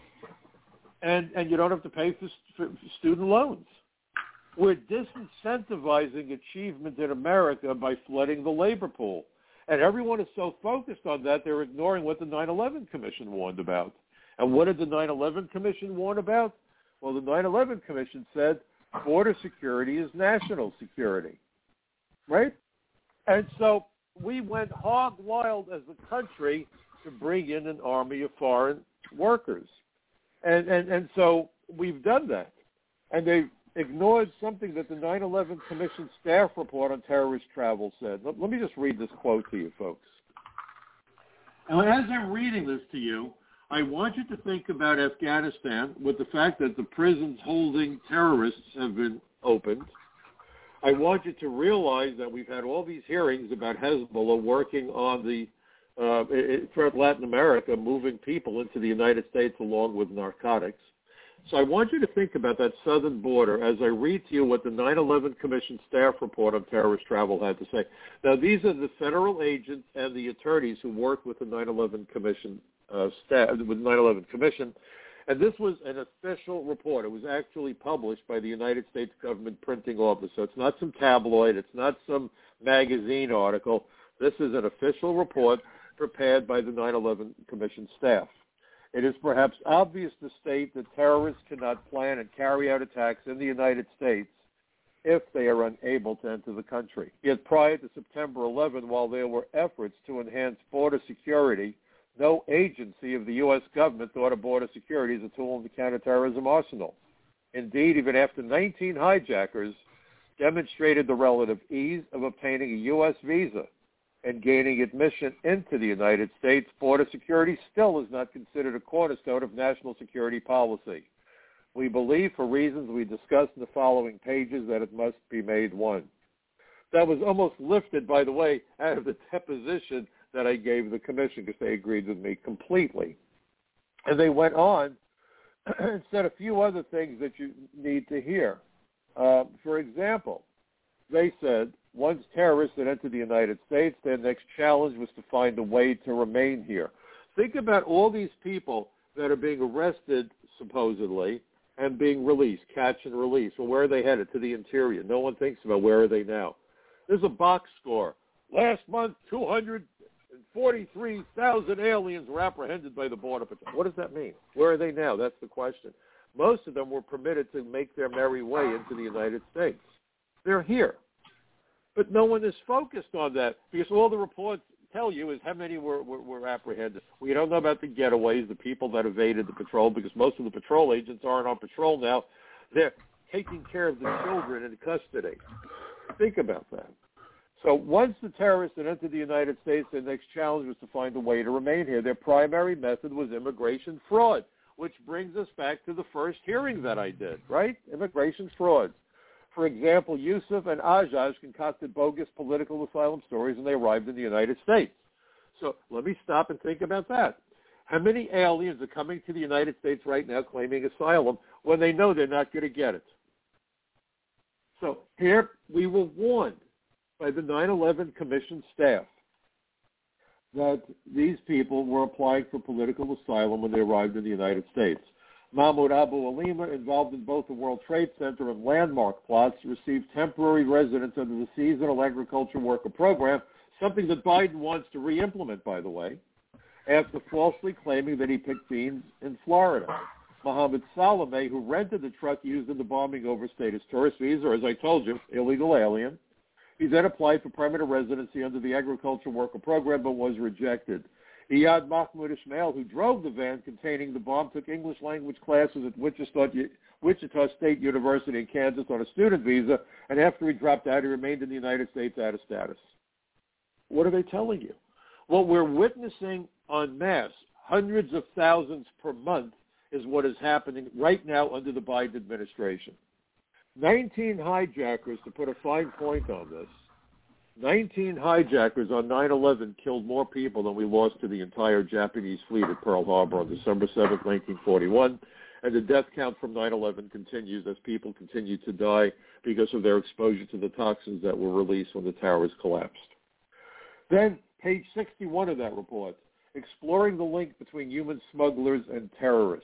and you don't have to pay for student loans. We're disincentivizing achievement in America by flooding the labor pool. And everyone is so focused on that, they're ignoring what the 9/11 Commission warned about. And what did the 9/11 Commission warn about? Well, the 9/11 Commission said border security is national security, right? And so we went hog wild as a country to bring in an army of foreign workers. And so we've done that. And they ignored something that the 9/11 Commission staff report on terrorist travel said. Let me just read this quote to you, folks. And as I'm reading this to you, I want you to think about Afghanistan with the fact that the prisons holding terrorists have been opened. I want you to realize that we've had all these hearings about Hezbollah working on the throughout Latin America, moving people into the United States along with narcotics. So I want you to think about that southern border as I read to you what the 9/11 Commission staff report on terrorist travel had to say. Now, these are the federal agents and the attorneys who worked with the 9/11 Commission staff, with the 9/11 Commission, and this was an official report. It was actually published by the United States government printing office. So it's not some tabloid. It's not some magazine article. This is an official report prepared by the 9/11 Commission staff. It is perhaps obvious to state that terrorists cannot plan and carry out attacks in the United States if they are unable to enter the country. Yet prior to September 11, while there were efforts to enhance border security, no agency of the U.S. government thought of border security as a tool in the counterterrorism arsenal. Indeed, even after 19 hijackers demonstrated the relative ease of obtaining a U.S. visa and gaining admission into the United States, border security still is not considered a cornerstone of national security policy. We believe, for reasons we discussed in the following pages, that it must be made one. That was almost lifted, by the way, out of the deposition that I gave the commission because they agreed with me completely. And they went on and said a few other things that you need to hear. For example, they said, once terrorists had entered the United States, their next challenge was to find a way to remain here. Think about all these people that are being arrested, supposedly, and being released, catch and release. Well, where are they headed? To the interior. No one thinks about where are they now. There's a box score. Last month, 243,000 aliens were apprehended by the Border Patrol. What does that mean? Where are they now? That's the question. Most of them were permitted to make their merry way into the United States. They're here. But no one is focused on that because all the reports tell you is how many were apprehended. We don't know about the getaways, the people that evaded the patrol, because most of the patrol agents aren't on patrol now. They're taking care of the children in custody. Think about that. So once the terrorists had entered the United States, their next challenge was to find a way to remain here. Their primary method was immigration fraud, which brings us back to the first hearing that I did, right? Immigration fraud. For example, Yusuf and Ajaj concocted bogus political asylum stories when they arrived in the United States. So let me stop and think about that. How many aliens are coming to the United States right now claiming asylum when they know they're not going to get it? So here we were warned by the 9/11 Commission staff that these people were applying for political asylum when they arrived in the United States. Mahmoud Abu Alima, involved in both the World Trade Center and landmark plots, received temporary residence under the Seasonal Agriculture Worker Program, something that Biden wants to re-implement, by the way, after falsely claiming that he picked beans in Florida. Mohammed Salame, who rented the truck used in the bombing, overstayed his tourist visa, or as I told you, illegal alien. He then applied for permanent residency under the Agriculture Worker Program but was rejected. Iyad Mahmoud Ismail, who drove the van containing the bomb, took English language classes at Wichita State University in Kansas on a student visa, and after he dropped out, he remained in the United States out of status. What are they telling you? What we're witnessing en masse, hundreds of thousands per month, is what is happening right now under the Biden administration. 19 hijackers, to put a fine point on this, 19 hijackers on 9/11 killed more people than we lost to the entire Japanese fleet at Pearl Harbor on December 7th, 1941. And the death count from 9/11 continues as people continue to die because of their exposure to the toxins that were released when the towers collapsed. Then, page 61 of that report, exploring the link between human smugglers and terrorists.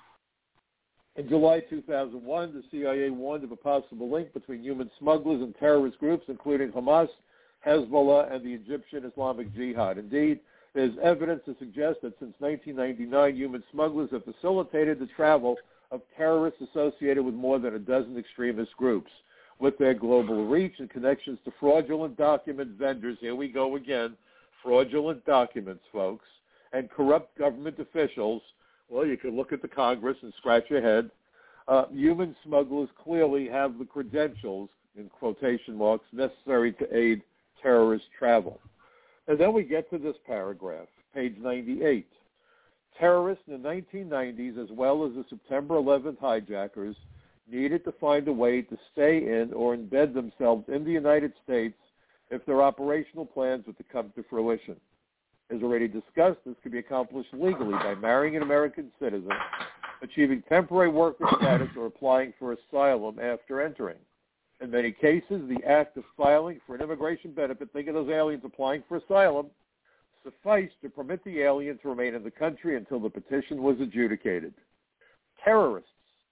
In July 2001, the CIA warned of a possible link between human smugglers and terrorist groups, including Hamas, Hezbollah, and the Egyptian Islamic Jihad. Indeed, there's evidence to suggest that since 1999, human smugglers have facilitated the travel of terrorists associated with more than a dozen extremist groups. With their global reach and connections to fraudulent document vendors, here we go again, fraudulent documents, folks, and corrupt government officials, well, you can look at the Congress and scratch your head. Human smugglers clearly have the credentials, in quotation marks, necessary to aid terrorist travel. And then we get to this paragraph, page 98. Terrorists in the 1990s, as well as the September 11th hijackers, needed to find a way to stay in or embed themselves in the United States if their operational plans were to come to fruition. As already discussed, this could be accomplished legally by marrying an American citizen, achieving temporary worker status, or applying for asylum after entering. In many cases, the act of filing for an immigration benefit, think of those aliens applying for asylum, sufficed to permit the alien to remain in the country until the petition was adjudicated. Terrorists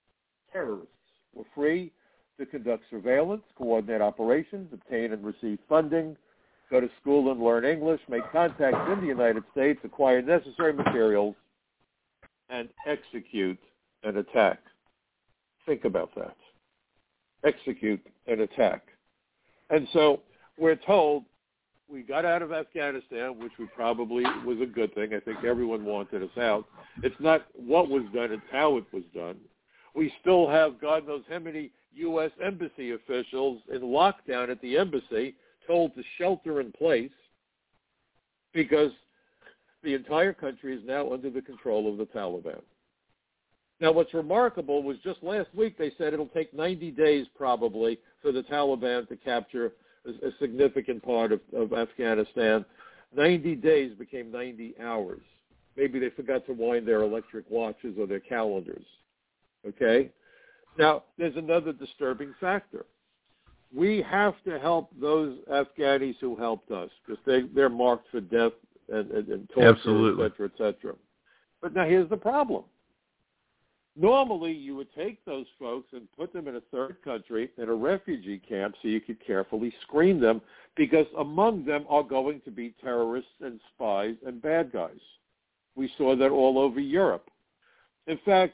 were free to conduct surveillance, coordinate operations, obtain and receive funding, go to school and learn English, make contacts in the United States, acquire necessary materials, and execute an attack. Think about that. Execute an attack. And so we're told we got out of Afghanistan, which we probably was a good thing. I think everyone wanted us out. It's not what was done, it's how it was done. We still have God knows how many U.S. embassy officials in lockdown at the embassy, told to shelter in place because the entire country is now under the control of the Taliban. Now, what's remarkable was just last week they said it'll take 90 days probably for the Taliban to capture a significant part of Afghanistan. 90 days became 90 hours. Maybe they forgot to wind their electric watches or their calendars. Okay? Now, there's another disturbing factor. We have to help those Afghanis who helped us because they're marked for death and torture, Absolutely. et cetera, et cetera. But now here's the problem. Normally, you would take those folks and put them in a third country in a refugee camp so you could carefully screen them because among them are going to be terrorists and spies and bad guys. We saw that all over Europe. In fact,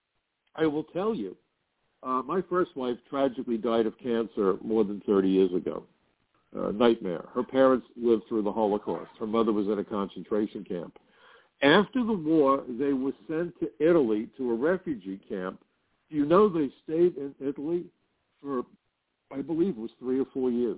I will tell you, my first wife tragically died of cancer more than 30 years ago. Nightmare. Her parents lived through the Holocaust. Her mother was in a concentration camp. After the war, they were sent to Italy to a refugee camp. Do you know they stayed in Italy for, I believe it was 3 or 4 years?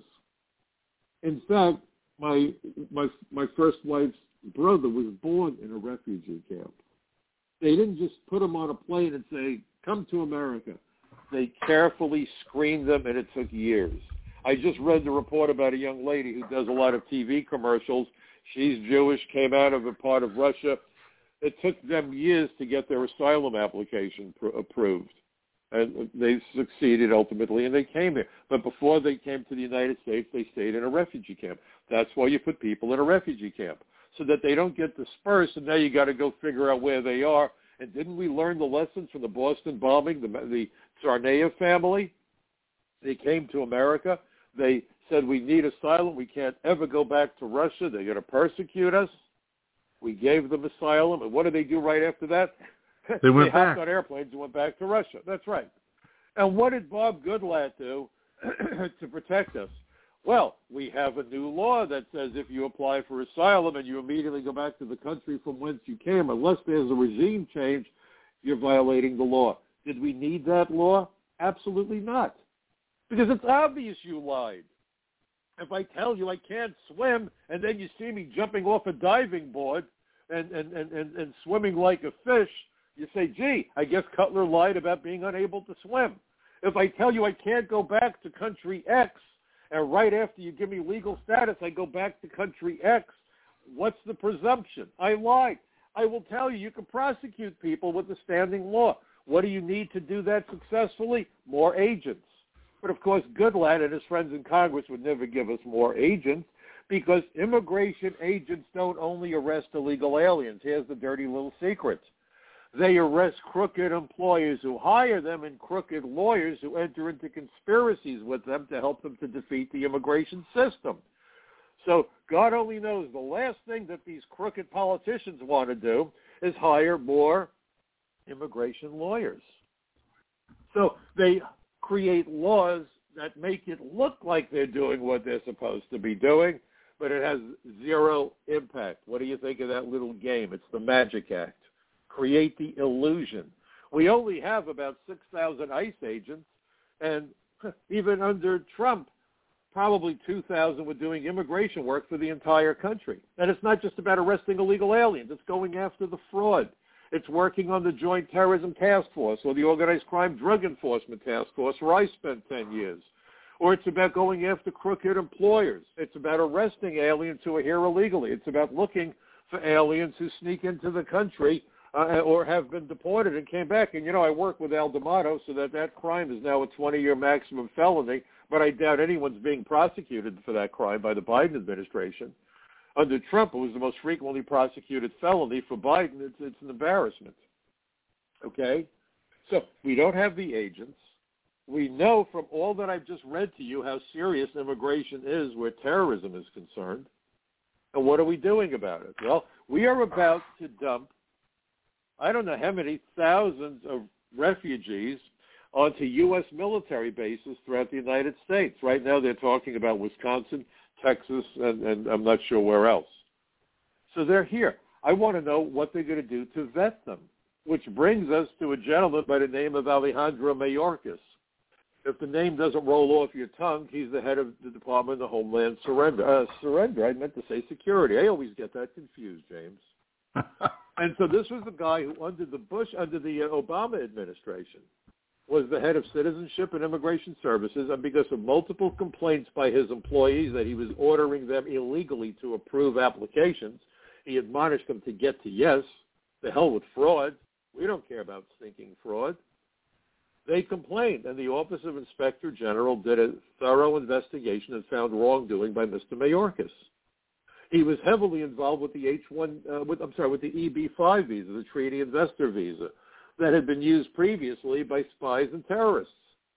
In fact, my first wife's brother was born in a refugee camp. They didn't just put him on a plane and say, come to America. They carefully screened them, and it took years. I just read the report about a young lady who does a lot of TV commercials. She's Jewish, came out of a part of Russia. It took them years to get their asylum application approved. And they succeeded ultimately, and they came here. But before they came to the United States, they stayed in a refugee camp. That's why you put people in a refugee camp, so that they don't get dispersed, and now you got to go figure out where they are. And didn't we learn the lessons from the Boston bombing, the Tsarnaev family? They came to America. They said, we need asylum. We can't ever go back to Russia. They're going to persecute us. We gave them asylum. And what did they do right after that? They went back. Hopped on airplanes and went back to Russia. That's right. And what did Bob Goodlatte do to protect us? Well, we have a new law that says if you apply for asylum and you immediately go back to the country from whence you came, unless there's a regime change, you're violating the law. Did we need that law? Absolutely not. Because it's obvious you lied. If I tell you I can't swim and then you see me jumping off a diving board and swimming like a fish, you say, gee, I guess Cutler lied about being unable to swim. If I tell you I can't go back to country X, and right after you give me legal status, I go back to country X, what's the presumption? I lied. I will tell you, you can prosecute people with the standing law. What do you need to do that successfully? More agents. But, of course, Goodlatte and his friends in Congress would never give us more agents because immigration agents don't only arrest illegal aliens. Here's the dirty little secret. They arrest crooked employers who hire them and crooked lawyers who enter into conspiracies with them to help them to defeat the immigration system. So God only knows the last thing that these crooked politicians want to do is hire more immigration lawyers. So they create laws that make it look like they're doing what they're supposed to be doing, but it has zero impact. What do you think of that little game? It's the Magic Act. Create the illusion. We only have about 6,000 ICE agents, and even under Trump, probably 2,000 were doing immigration work for the entire country. And it's not just about arresting illegal aliens. It's going after the fraud. It's working on the Joint Terrorism Task Force or the Organized Crime Drug Enforcement Task Force, where I spent 10 years. Or it's about going after crooked employers. It's about arresting aliens who are here illegally. It's about looking for aliens who sneak into the country or have been deported and came back. And, I work with Al D'Amato, so that crime is now a 20-year maximum felony, but I doubt anyone's being prosecuted for that crime by the Biden administration. Under Trump, it was the most frequently prosecuted felony. For Biden, it's an embarrassment. Okay? So we don't have the agents. We know from all that I've just read to you how serious immigration is where terrorism is concerned. And what are we doing about it? Well, we are about to dump, I don't know how many thousands of refugees onto U.S. military bases throughout the United States. Right now they're talking about Wisconsin, Texas, and I'm not sure where else. So they're here. I want to know what they're going to do to vet them, which brings us to a gentleman by the name of Alejandro Mayorkas. If the name doesn't roll off your tongue, he's the head of the Department of Homeland Surrender. I meant to say security. I always get that confused, James. And so this was the guy who, under the Obama administration, was the head of Citizenship and Immigration Services, and because of multiple complaints by his employees that he was ordering them illegally to approve applications, he admonished them to get to yes. The hell with fraud. We don't care about stinking fraud. They complained, and the Office of Inspector General did a thorough investigation and found wrongdoing by Mr. Mayorkas. He was heavily involved with the with the EB-5 visa, the Treaty Investor Visa, that had been used previously by spies and terrorists.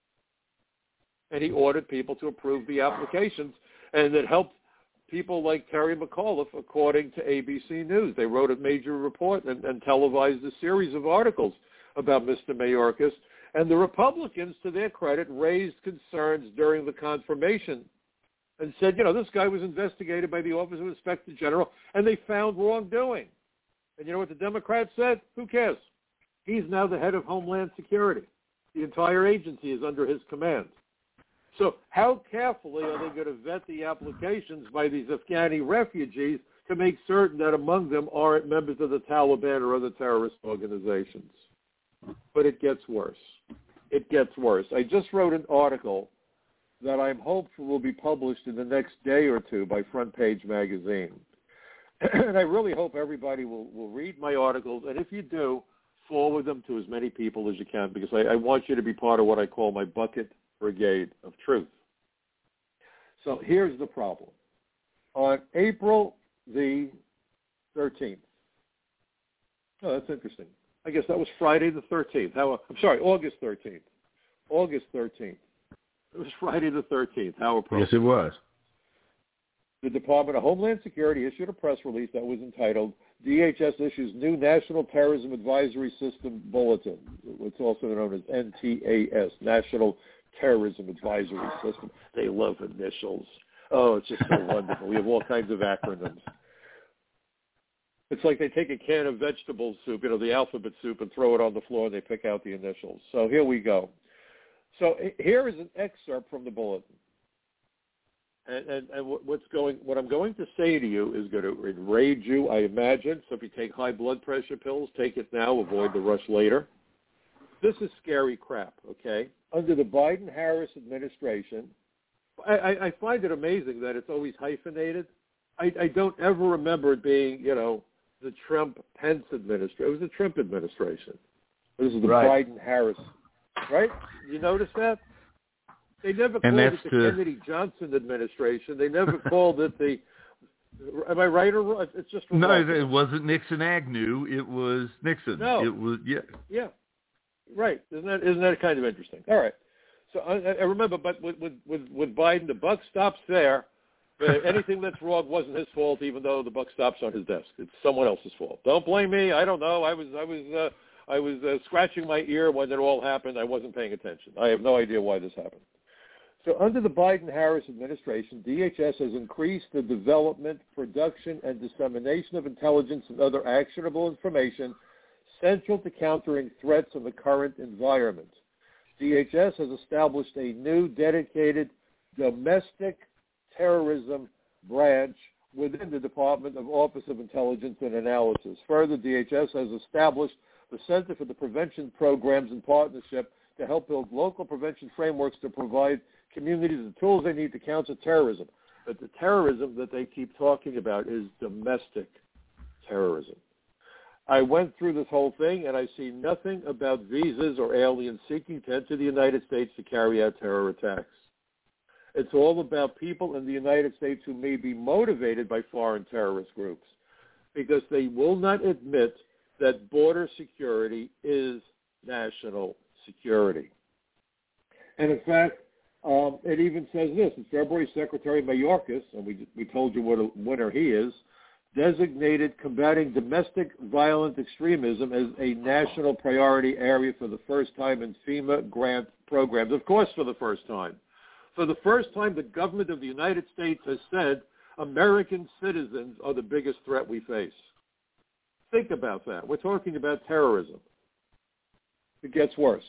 And he ordered people to approve the applications, and it helped people like Terry McAuliffe, according to ABC News. They wrote a major report and televised a series of articles about Mr. Mayorkas. And the Republicans, to their credit, raised concerns during the confirmation and said, this guy was investigated by the Office of Inspector General, and they found wrongdoing. And you know what the Democrats said? Who cares? He's now the head of Homeland Security. The entire agency is under his command. So how carefully are they going to vet the applications by these Afghani refugees to make certain that among them aren't members of the Taliban or other terrorist organizations? But it gets worse. It gets worse. I just wrote an article that I'm hopeful will be published in the next day or two by Front Page Magazine. And I really hope everybody will read my articles. And if you do, forward them to as many people as you can, because I want you to be part of what I call my bucket brigade of truth. So here's the problem. On April the 13th. Oh, that's interesting. I guess that was Friday the 13th. August 13th. August 13th. It was Friday the 13th. How appropriate. Yes, it was. The Department of Homeland Security issued a press release that was entitled, DHS issues new National Terrorism Advisory System Bulletin. It's also known as NTAS, National Terrorism Advisory System. They love initials. Oh, it's just so wonderful. We have all kinds of acronyms. It's like they take a can of vegetable soup, the alphabet soup, and throw it on the floor, and they pick out the initials. So here we go. So here is an excerpt from the bulletin. And what I'm going to say to you is going to enrage you, I imagine. So if you take high blood pressure pills, take it now, avoid the rush later. This is scary crap, okay? Under the Biden-Harris administration, I find it amazing that it's always hyphenated. I don't ever remember it being, the Trump-Pence administration. It was the Trump administration. This is the Biden-Harris, right? You notice that? They never called it the Kennedy-Johnson administration. They never called it the – am I right or wrong? It's just – No, it wasn't Nixon-Agnew. It was Nixon. No. It was – yeah. Yeah. Right. Isn't that kind of interesting? All right. So I remember, but with Biden, the buck stops there. Anything that's wrong wasn't his fault, even though the buck stops on his desk. It's someone else's fault. Don't blame me. I don't know. I was scratching my ear when it all happened. I wasn't paying attention. I have no idea why this happened. So under the Biden-Harris administration, DHS has increased the development, production, and dissemination of intelligence and other actionable information central to countering threats in the current environment. DHS has established a new dedicated domestic terrorism branch within the Department of Office of Intelligence and Analysis. Further, DHS has established the Center for the Prevention Programs and Partnership to help build local prevention frameworks to provide communities the tools they need to counter terrorism. But the terrorism that they keep talking about is domestic terrorism. I went through this whole thing, and I see nothing about visas or aliens seeking to enter the United States to carry out terror attacks. It's all about people in the United States who may be motivated by foreign terrorist groups because they will not admit that border security is national security. And in fact, it even says this. In February, Secretary Mayorkas, and we told you what a winner he is, designated combating domestic violent extremism as a national priority area for the first time in FEMA grant programs. Of course, for the first time. For the first time, the government of the United States has said American citizens are the biggest threat we face. Think about that. We're talking about terrorism. It gets worse.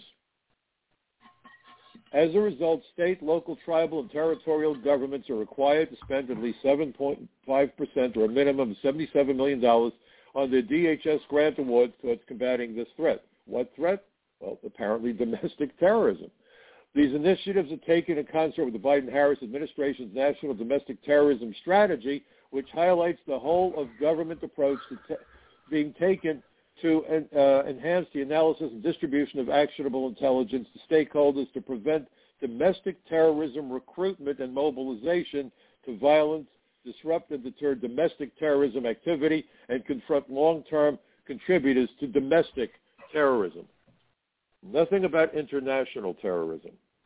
As a result, state, local, tribal, and territorial governments are required to spend at least 7.5% or a minimum of $77 million on their DHS grant awards towards combating this threat. What threat? Well, apparently domestic terrorism. These initiatives are taken in concert with the Biden-Harris administration's National Domestic Terrorism Strategy, which highlights the whole of government approach being taken to enhance the analysis and distribution of actionable intelligence to stakeholders to prevent domestic terrorism recruitment and mobilization to violence, disrupt and deter domestic terrorism activity, and confront long-term contributors to domestic terrorism. Nothing about international terrorism.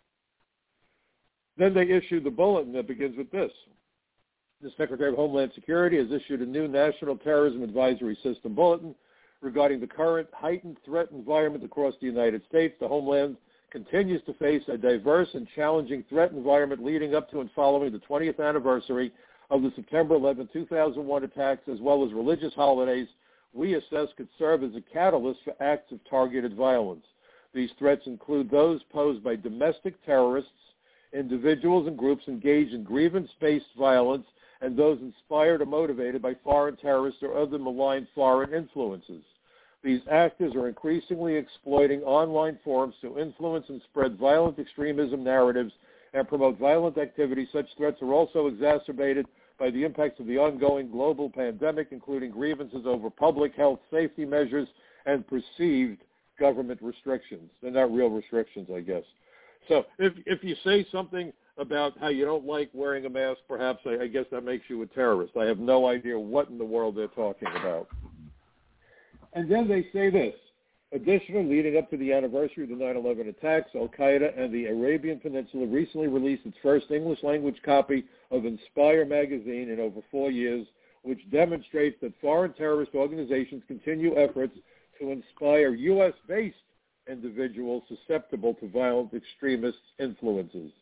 Then they issued the bulletin that begins with this. The Secretary of Homeland Security has issued a new National Terrorism Advisory System bulletin regarding the current heightened threat environment across the United States. The Homeland continues to face a diverse and challenging threat environment leading up to and following the 20th anniversary of the September 11, 2001 attacks, as well as religious holidays we assess could serve as a catalyst for acts of targeted violence. These threats include those posed by domestic terrorists, individuals and groups engaged in grievance-based violence, and those inspired or motivated by foreign terrorists or other malign foreign influences. These actors are increasingly exploiting online forums to influence and spread violent extremism narratives and promote violent activity. Such threats are also exacerbated by the impacts of the ongoing global pandemic, including grievances over public health safety measures and perceived government restrictions. They're not real restrictions, I guess. So if you say something about how you don't like wearing a mask, perhaps I guess that makes you a terrorist. I have no idea what in the world they're talking about. And then they say this. Additionally, leading up to the anniversary of the 9/11 attacks, Al-Qaeda and the Arabian Peninsula recently released its first English-language copy of Inspire magazine in over 4 years, which demonstrates that foreign terrorist organizations continue efforts to inspire U.S.-based individuals susceptible to violent extremist influences.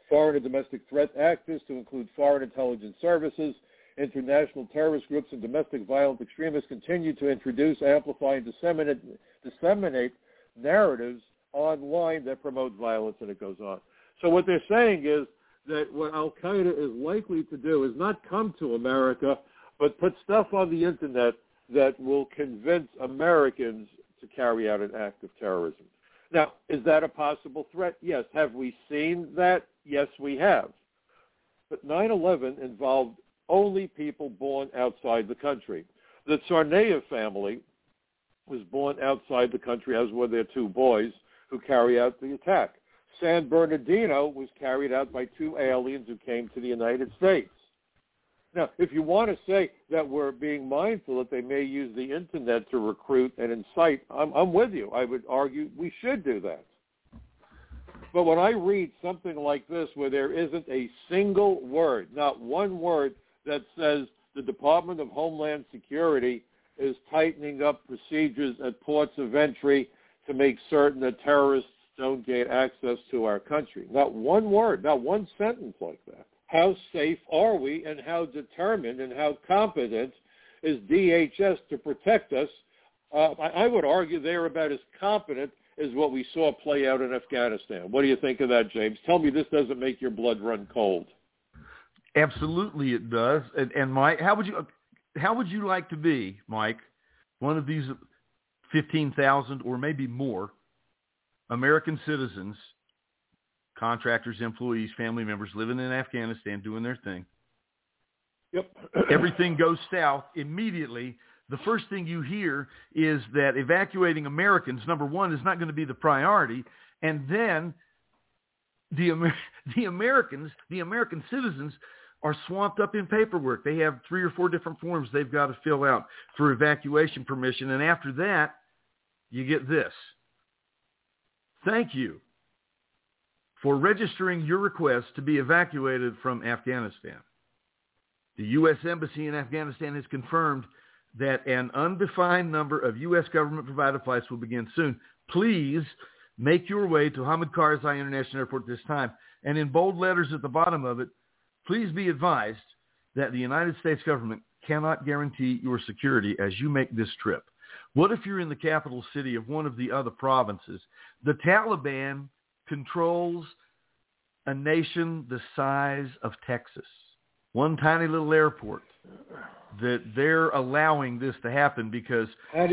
foreign and domestic threat actors to include foreign intelligence services. International terrorist groups and domestic violent extremists continue to introduce, amplify, and disseminate narratives online that promote violence, and it goes on. So what they're saying is that what Al-Qaeda is likely to do is not come to America, but put stuff on the Internet that will convince Americans to carry out an act of terrorism. Now, is that a possible threat? Yes. Have we seen that? Yes, we have. But 9/11 involved only people born outside the country. The Tsarnaev family was born outside the country, as were their two boys who carry out the attack. San Bernardino was carried out by two aliens who came to the United States. Now, if you want to say that we're being mindful that they may use the Internet to recruit and incite, I'm with you. I would argue we should do that. But when I read something like this where there isn't a single word, not one word, that says the Department of Homeland Security is tightening up procedures at ports of entry to make certain that terrorists don't gain access to our country. Not one word, not one sentence like that. How safe are we, and how determined and how competent is DHS to protect us? I would argue they're about as competent as what we saw play out in Afghanistan. What do you think of that, James? Tell me this doesn't make your blood run cold. Absolutely it does. And Mike, how would you like to be, Mike, one of these 15,000 or maybe more American citizens, contractors, employees, family members living in Afghanistan doing their thing? Yep. Everything goes south immediately. The first thing you hear is that evacuating Americans, number one, is not going to be the priority. And then the American citizens are swamped up in paperwork. They have 3 or 4 different forms they've got to fill out for evacuation permission. And after that, you get this. Thank you for registering your request to be evacuated from Afghanistan. The U.S. Embassy in Afghanistan has confirmed that an undefined number of U.S. government-provided flights will begin soon. Please make your way to Hamid Karzai International Airport at this time. And in bold letters at the bottom of it, please be advised that the United States government cannot guarantee your security as you make this trip. What if you're in the capital city of one of the other provinces? The Taliban controls a nation the size of Texas, one tiny little airport, that they're allowing this to happen because does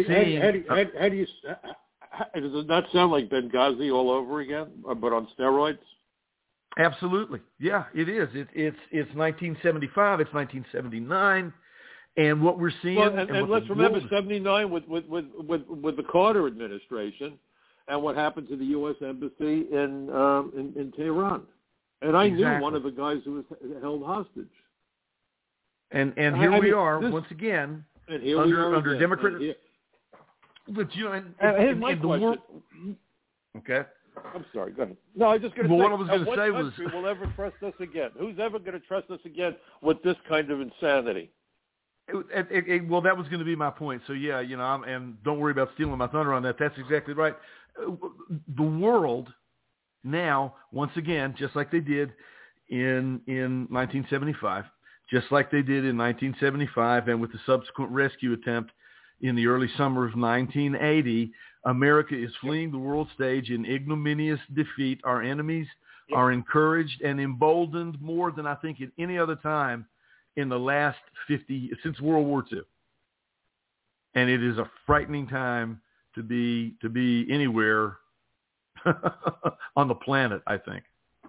it not sound like Benghazi all over again, but on steroids? Absolutely. Yeah, it is. It's 1975. It's 1979. And what we're seeing... Well, and let's remember 79 with the Carter administration and what happened to the U.S. Embassy in Tehran. And I knew one of the guys who was held hostage. And here we are, once again, under Democrat... But, you know, here's my question. Okay. I'm sorry, go ahead. No, I was just going to say, what I was going to say was... What country will ever trust us again? Who's ever going to trust us again with this kind of insanity? Well, that was going to be my point. So, yeah, you know, and don't worry about stealing my thunder on that. That's exactly right. The world now, once again, just like they did in 1975, just like they did in 1975 and with the subsequent rescue attempt in the early summer of 1980, America is fleeing the world stage in ignominious defeat. Our enemies are encouraged and emboldened more than I think at any other time in the last 50, since World War II. And it is a frightening time to be anywhere on the planet, I think.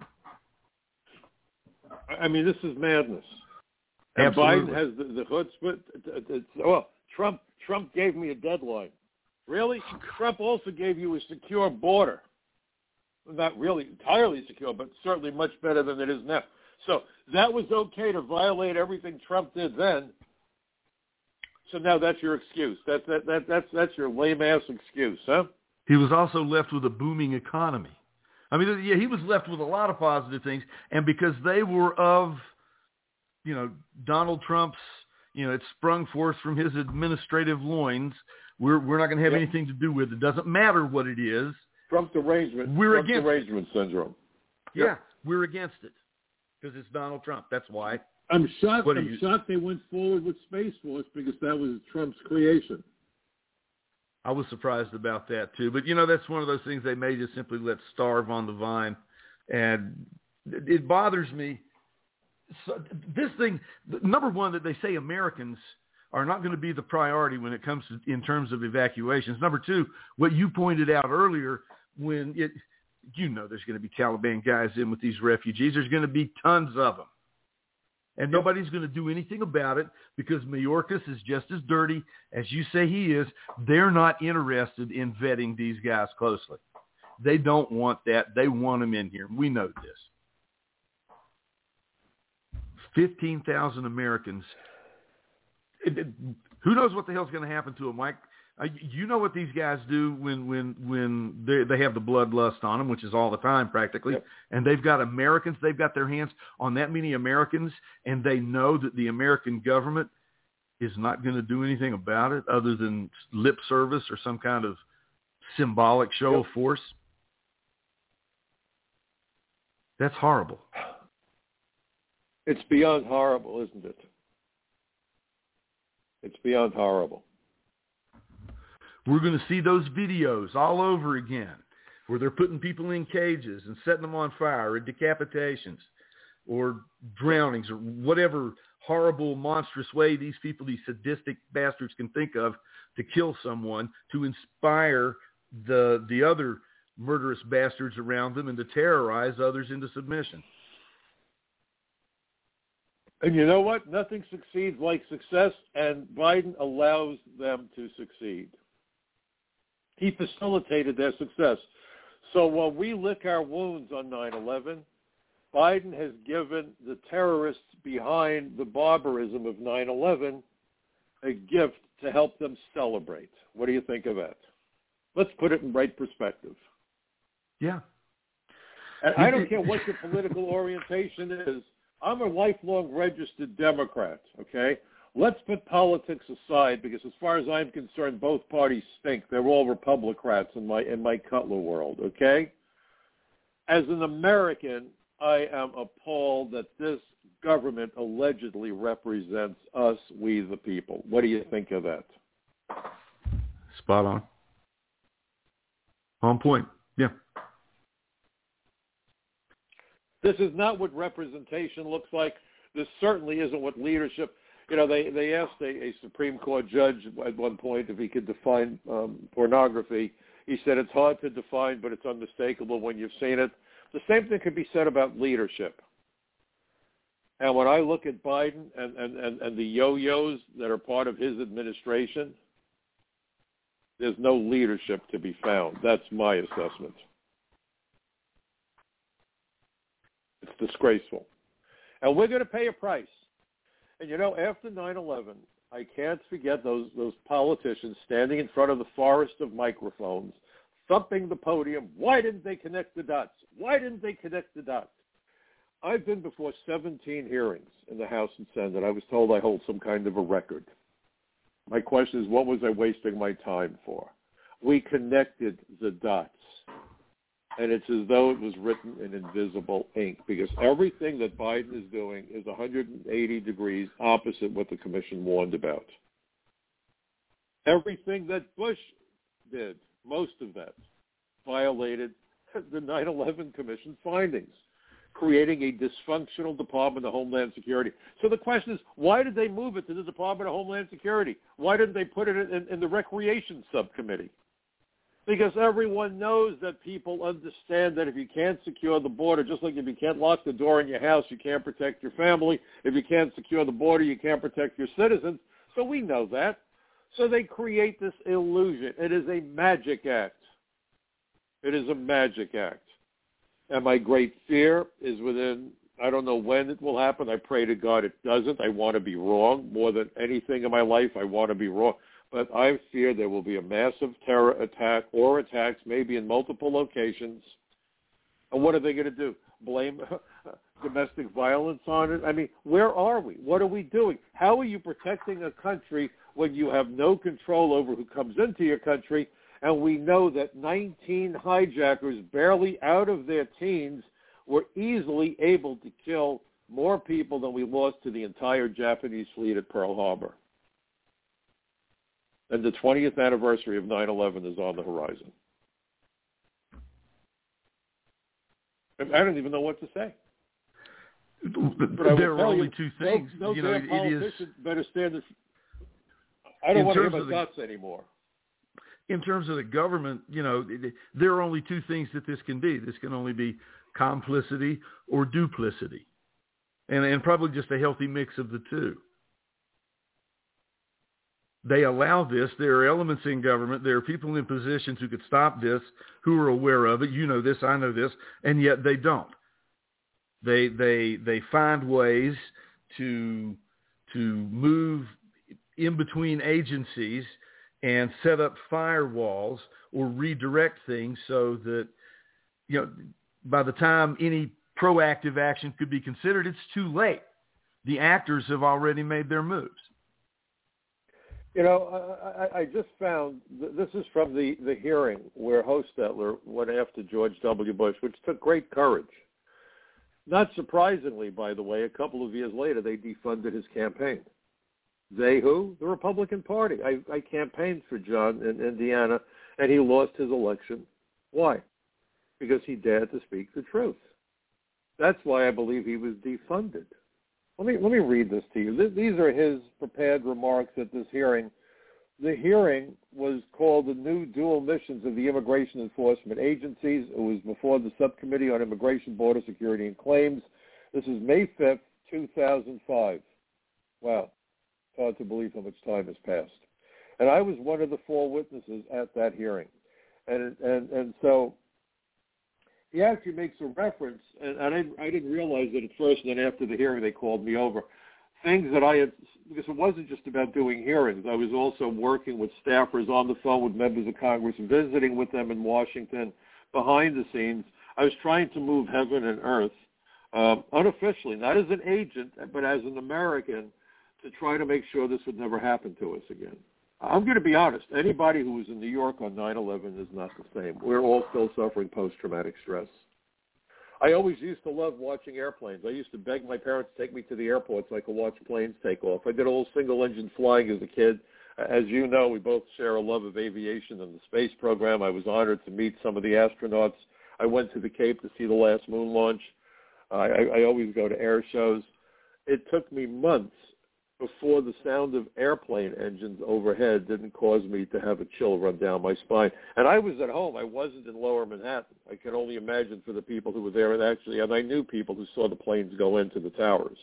I mean, this is madness. And Absolutely. Biden has the chutzpah. Trump gave me a deadline. Really? Trump also gave you a secure border. Not really entirely secure, but certainly much better than it is now. So that was okay to violate everything Trump did then. So now that's your excuse. That's your lame-ass excuse, huh? He was also left with a booming economy. I mean, yeah, he was left with a lot of positive things, and because they were of, you know, Donald Trump's, you know, it sprung forth from his administrative loins. We're not going to have anything to do with it. Doesn't matter what it is. Trump derangement. We're Trump derangement syndrome. Yeah. we're against it because it's Donald Trump. That's why. I'm shocked they went forward with Space Force because that was Trump's creation. I was surprised about that too. But, you know, that's one of those things they may just simply let starve on the vine. And it bothers me. So this thing, number one, that they say Americans are not going to be the priority when it comes to, in terms of evacuations. Number two, what you pointed out earlier, there's going to be Taliban guys in with these refugees. There's going to be tons of them. And nobody's going to do anything about it because Mayorkas is just as dirty as you say he is. They're not interested in vetting these guys closely. They don't want that. They want them in here. We know this. 15,000 Americans. Who knows what the hell's going to happen to them, Mike? You know what these guys do when they have the bloodlust on them, which is all the time practically, yep. And they've got Americans. They've got their hands on that many Americans, and they know that the American government is not going to do anything about it other than lip service or some kind of symbolic show of force. That's horrible. It's beyond horrible, isn't it? It's beyond horrible. We're going to see those videos all over again where they're putting people in cages and setting them on fire, or decapitations or drownings or whatever horrible, monstrous way these people, these sadistic bastards can think of to kill someone, to inspire the other murderous bastards around them and to terrorize others into submission. And you know what? Nothing succeeds like success, and Biden allows them to succeed. He facilitated their success. So while we lick our wounds on 9/11, Biden has given the terrorists behind the barbarism of 9/11 a gift to help them celebrate. What do you think of that? Let's put it in right perspective. Yeah. And I don't care what your political orientation is. I'm a lifelong registered Democrat, okay? Let's put politics aside because as far as I'm concerned, both parties stink. They're all Republicrats in my Cutler world, okay? As an American, I am appalled that this government allegedly represents us, we the people. What do you think of that? Spot on. On point, yeah. This is not what representation looks like. This certainly isn't what leadership... You know, they asked a Supreme Court judge at one point if he could define pornography. He said it's hard to define, but it's unmistakable when you've seen it. The same thing could be said about leadership. And when I look at Biden and the yo-yos that are part of his administration, there's no leadership to be found. That's my assessment. It's disgraceful. And we're going to pay a price. And, you know, after 9/11, I can't forget those politicians standing in front of the forest of microphones, thumping the podium. Why didn't they connect the dots? Why didn't they connect the dots? I've been before 17 hearings in the House and Senate. I was told I hold some kind of a record. My question is, what was I wasting my time for? We connected the dots. And it's as though it was written in invisible ink because everything that Biden is doing is 180 degrees opposite what the commission warned about. Everything that Bush did, most of that, violated the 9/11 Commission findings, creating a dysfunctional Department of Homeland Security. So the question is, why did they move it to the Department of Homeland Security? Why didn't they put it in the Recreation Subcommittee? Because everyone knows that people understand that if you can't secure the border, just like if you can't lock the door in your house, you can't protect your family. If you can't secure the border, you can't protect your citizens. So we know that. So they create this illusion. It is a magic act. It is a magic act. And my great fear is within, I don't know when it will happen. I pray to God it doesn't. I want to be wrong. More than anything in my life, I want to be wrong. But I fear there will be a massive terror attack or attacks maybe in multiple locations. And what are they going to do? Blame domestic violence on it? I mean, where are we? What are we doing? How are you protecting a country when you have no control over who comes into your country? And we know that 19 hijackers, barely out of their teens, were easily able to kill more people than we lost to the entire Japanese fleet at Pearl Harbor. And the 20th anniversary of 9/11 is on the horizon. I don't even know what to say. There are only two things. No damn politician better stand. I don't want to hear my thoughts anymore. In terms of the government, there are only two things that this can be. This can only be complicity or duplicity, and probably just a healthy mix of the two. They allow this. There are elements in government. There are people in positions who could stop this, who are aware of it. You know this, I know this, and yet they don't. They find ways to move in between agencies and set up firewalls or redirect things so that, by the time any proactive action could be considered, it's too late. The actors have already made their moves. I just found, this is from the hearing where Hostetler went after George W. Bush, which took great courage. Not surprisingly, by the way, a couple of years later, they defunded his campaign. They who? The Republican Party. I campaigned for John in Indiana, and he lost his election. Why? Because he dared to speak the truth. That's why I believe he was defunded. Let me read this to you. These are his prepared remarks at this hearing. The hearing was called The New Dual Missions of the Immigration Enforcement Agencies. It was before the Subcommittee on Immigration, Border Security, and Claims. This is May 5th, 2005. Wow. It's hard to believe how much time has passed. And I was one of the 4 witnesses at that hearing. And so he actually makes a reference, and I didn't realize it at first, and then after the hearing they called me over. Things that I had, because it wasn't just about doing hearings. I was also working with staffers on the phone with members of Congress, visiting with them in Washington, behind the scenes. I was trying to move heaven and earth, unofficially, not as an agent, but as an American, to try to make sure this would never happen to us again. I'm going to be honest. Anybody who was in New York on 9/11 is not the same. We're all still suffering post-traumatic stress. I always used to love watching airplanes. I used to beg my parents to take me to the airport so I could watch planes take off. I did a little single-engine flying as a kid. As you know, we both share a love of aviation and the space program. I was honored to meet some of the astronauts. I went to the Cape to see the last moon launch. I always go to air shows. It took me months before the sound of airplane engines overhead didn't cause me to have a chill run down my spine. And I was at home. I wasn't in Lower Manhattan. I can only imagine for the people who were there. And I knew people who saw the planes go into the towers.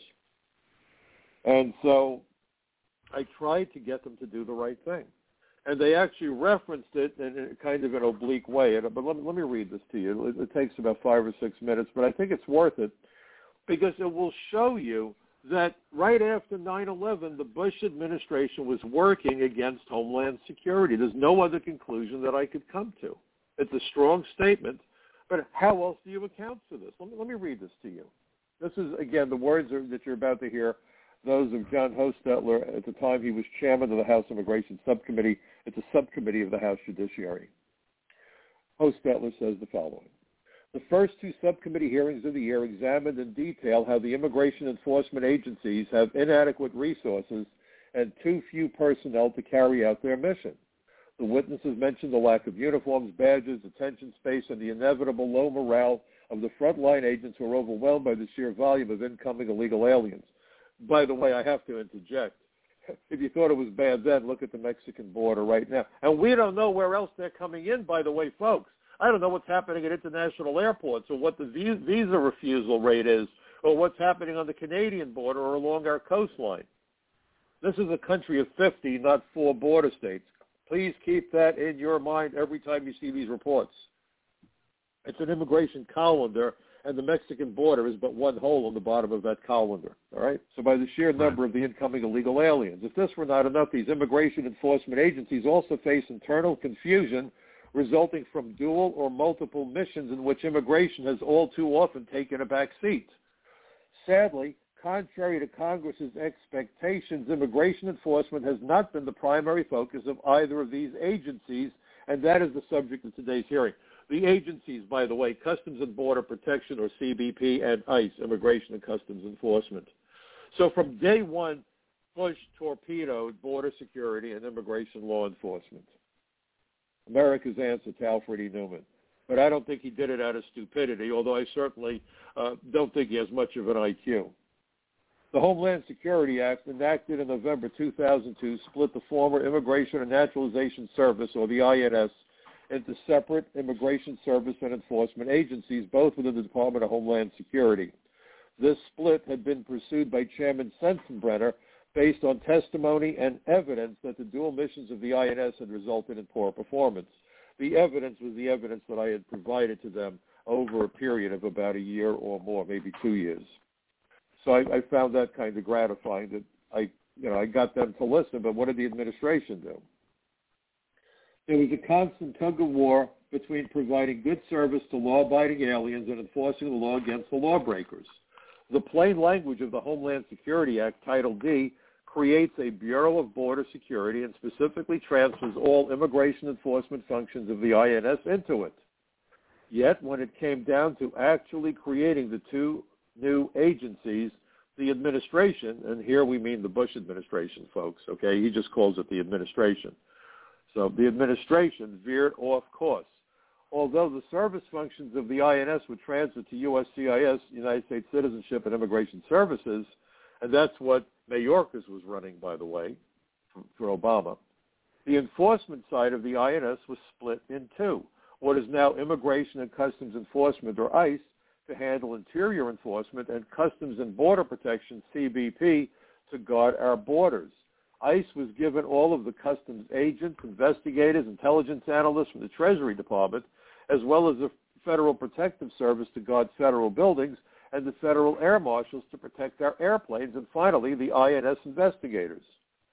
And so I tried to get them to do the right thing. And they actually referenced it in kind of an oblique way. But let me read this to you. It takes about 5 or 6 minutes, but I think it's worth it because it will show you that right after 9/11, the Bush administration was working against Homeland Security. There's no other conclusion that I could come to. It's a strong statement, but how else do you account for this? Let me read this to you. This is, again, the words that you're about to hear, those of John Hostetler. At the time, he was chairman of the House Immigration Subcommittee. It's a subcommittee of the House Judiciary. Hostetler says the following. The first 2 subcommittee hearings of the year examined in detail how the immigration enforcement agencies have inadequate resources and too few personnel to carry out their mission. The witnesses mentioned the lack of uniforms, badges, detention space, and the inevitable low morale of the frontline agents who are overwhelmed by the sheer volume of incoming illegal aliens. By the way, I have to interject. If you thought it was bad then, look at the Mexican border right now. And we don't know where else they're coming in, by the way, folks. I don't know what's happening at international airports or what the visa refusal rate is or what's happening on the Canadian border or along our coastline. This is a country of 50, not 4 border states. Please keep that in your mind every time you see these reports. It's an immigration colander, and the Mexican border is but one hole on the bottom of that colander, all right? So by the sheer number of the incoming illegal aliens, if this were not enough, these immigration enforcement agencies also face internal confusion resulting from dual or multiple missions in which immigration has all too often taken a back seat. Sadly, contrary to Congress's expectations, immigration enforcement has not been the primary focus of either of these agencies, and that is the subject of today's hearing. The agencies, by the way, Customs and Border Protection, or CBP, and ICE, Immigration and Customs Enforcement. So from day one, Bush torpedoed border security and immigration law enforcement. America's answer to Alfred E. Newman. But I don't think he did it out of stupidity, although I certainly don't think he has much of an IQ. The Homeland Security Act, enacted in November 2002, split the former Immigration and Naturalization Service, or the INS, into separate immigration service and enforcement agencies, both within the Department of Homeland Security. This split had been pursued by Chairman Sensenbrenner based on testimony and evidence that the dual missions of the INS had resulted in poor performance. The evidence was the evidence that I had provided to them over a period of about a year or more, maybe 2 years. So I found that kind of gratifying that I got them to listen, but what did the administration do? There was a constant tug of war between providing good service to law-abiding aliens and enforcing the law against the lawbreakers. The plain language of the Homeland Security Act, Title D, creates a Bureau of Border Security and specifically transfers all immigration enforcement functions of the INS into it. Yet, when it came down to actually creating the two new agencies, the administration, and here we mean the Bush administration, folks, okay? He just calls it the administration. So the administration veered off course. Although the service functions of the INS were transferred to USCIS, United States Citizenship and Immigration Services, and that's what Mayorkas was running, by the way, for Obama, the enforcement side of the INS was split in two. What is now Immigration and Customs Enforcement, or ICE, to handle interior enforcement, and Customs and Border Protection, CBP, to guard our borders. ICE was given all of the customs agents, investigators, intelligence analysts from the Treasury Department, as well as the Federal Protective Service to guard federal buildings, and the Federal Air Marshals to protect our airplanes, and finally, the INS investigators.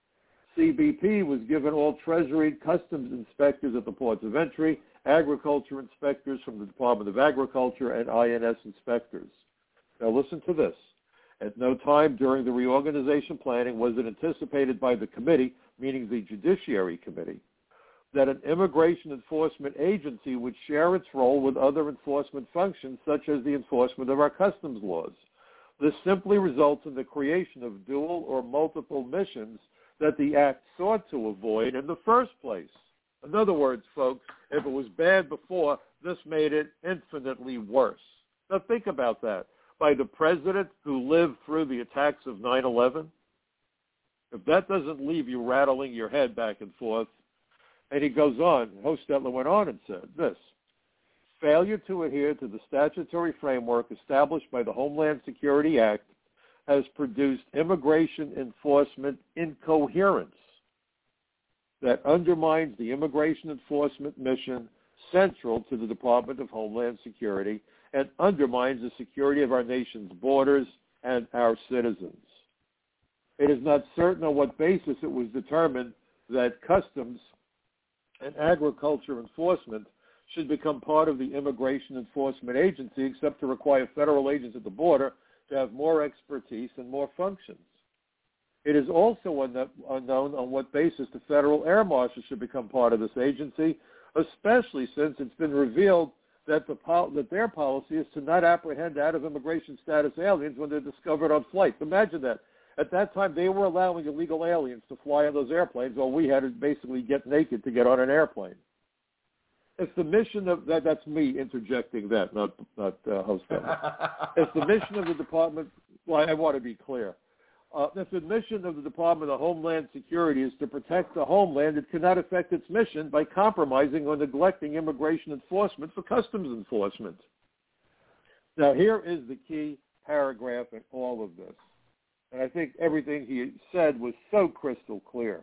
CBP was given all Treasury customs inspectors at the ports of entry, agriculture inspectors from the Department of Agriculture, and INS inspectors. Now listen to this. At no time during the reorganization planning was it anticipated by the committee, meaning the Judiciary Committee, that an immigration enforcement agency would share its role with other enforcement functions, such as the enforcement of our customs laws. This simply results in the creation of dual or multiple missions that the Act sought to avoid in the first place. In other words, folks, if it was bad before, this made it infinitely worse. Now think about that. By the president who lived through the attacks of 9/11, if that doesn't leave you rattling your head back and forth, and he goes on, Hostetler went on and said this: failure to adhere to the statutory framework established by the Homeland Security Act has produced immigration enforcement incoherence that undermines the immigration enforcement mission central to the Department of Homeland Security and undermines the security of our nation's borders and our citizens. It is not certain on what basis it was determined that customs and agriculture enforcement should become part of the Immigration Enforcement Agency, except to require federal agents at the border to have more expertise and more functions. It is also unknown on what basis the Federal Air Marshals should become part of this agency, especially since it's been revealed that their policy is to not apprehend out-of-immigration status aliens when they're discovered on flight. Imagine that. At that time, they were allowing illegal aliens to fly on those airplanes, while we had to basically get naked to get on an airplane. It's the mission of that's me interjecting that, not host. It's the mission of the department. Well, I want to be clear. If the mission of the Department of Homeland Security is to protect the homeland, it cannot affect its mission by compromising or neglecting immigration enforcement for customs enforcement. Now, here is the key paragraph in all of this. And I think everything he said was so crystal clear.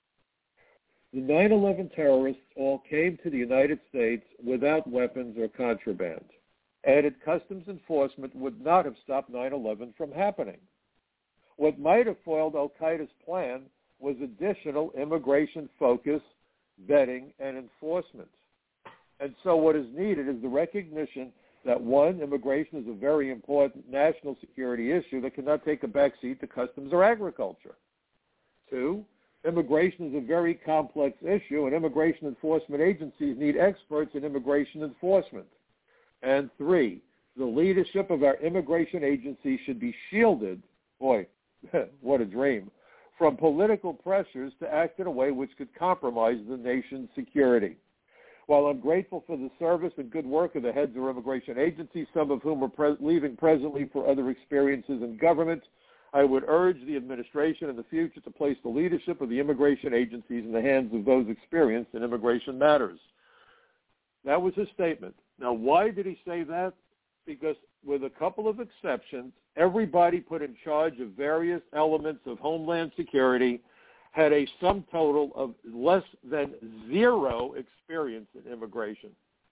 The 9/11 terrorists all came to the United States without weapons or contraband. Added customs enforcement would not have stopped 9/11 from happening. What might have foiled al-Qaeda's plan was additional immigration focus, vetting, and enforcement. And so what is needed is the recognition that, one, immigration is a very important national security issue that cannot take a backseat to customs or agriculture. Two, Immigration is a very complex issue, and immigration enforcement agencies need experts in immigration enforcement. And 3, the leadership of our immigration agency should be shielded, boy, what a dream, from political pressures to act in a way which could compromise the nation's security. While I'm grateful for the service and good work of the heads of immigration agencies, some of whom are leaving presently for other experiences in government, I would urge the administration in the future to place the leadership of the immigration agencies in the hands of those experienced in immigration matters. That was his statement. Now, why did he say that? Because with a couple of exceptions, everybody put in charge of various elements of Homeland Security had a sum total of less than 0 experience in immigration.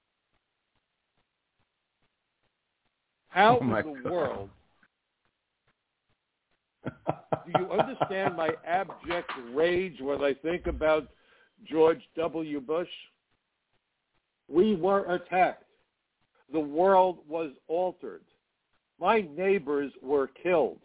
How in the world do you understand my abject rage when I think about George W. Bush? We were attacked. The world was altered. My neighbors were killed.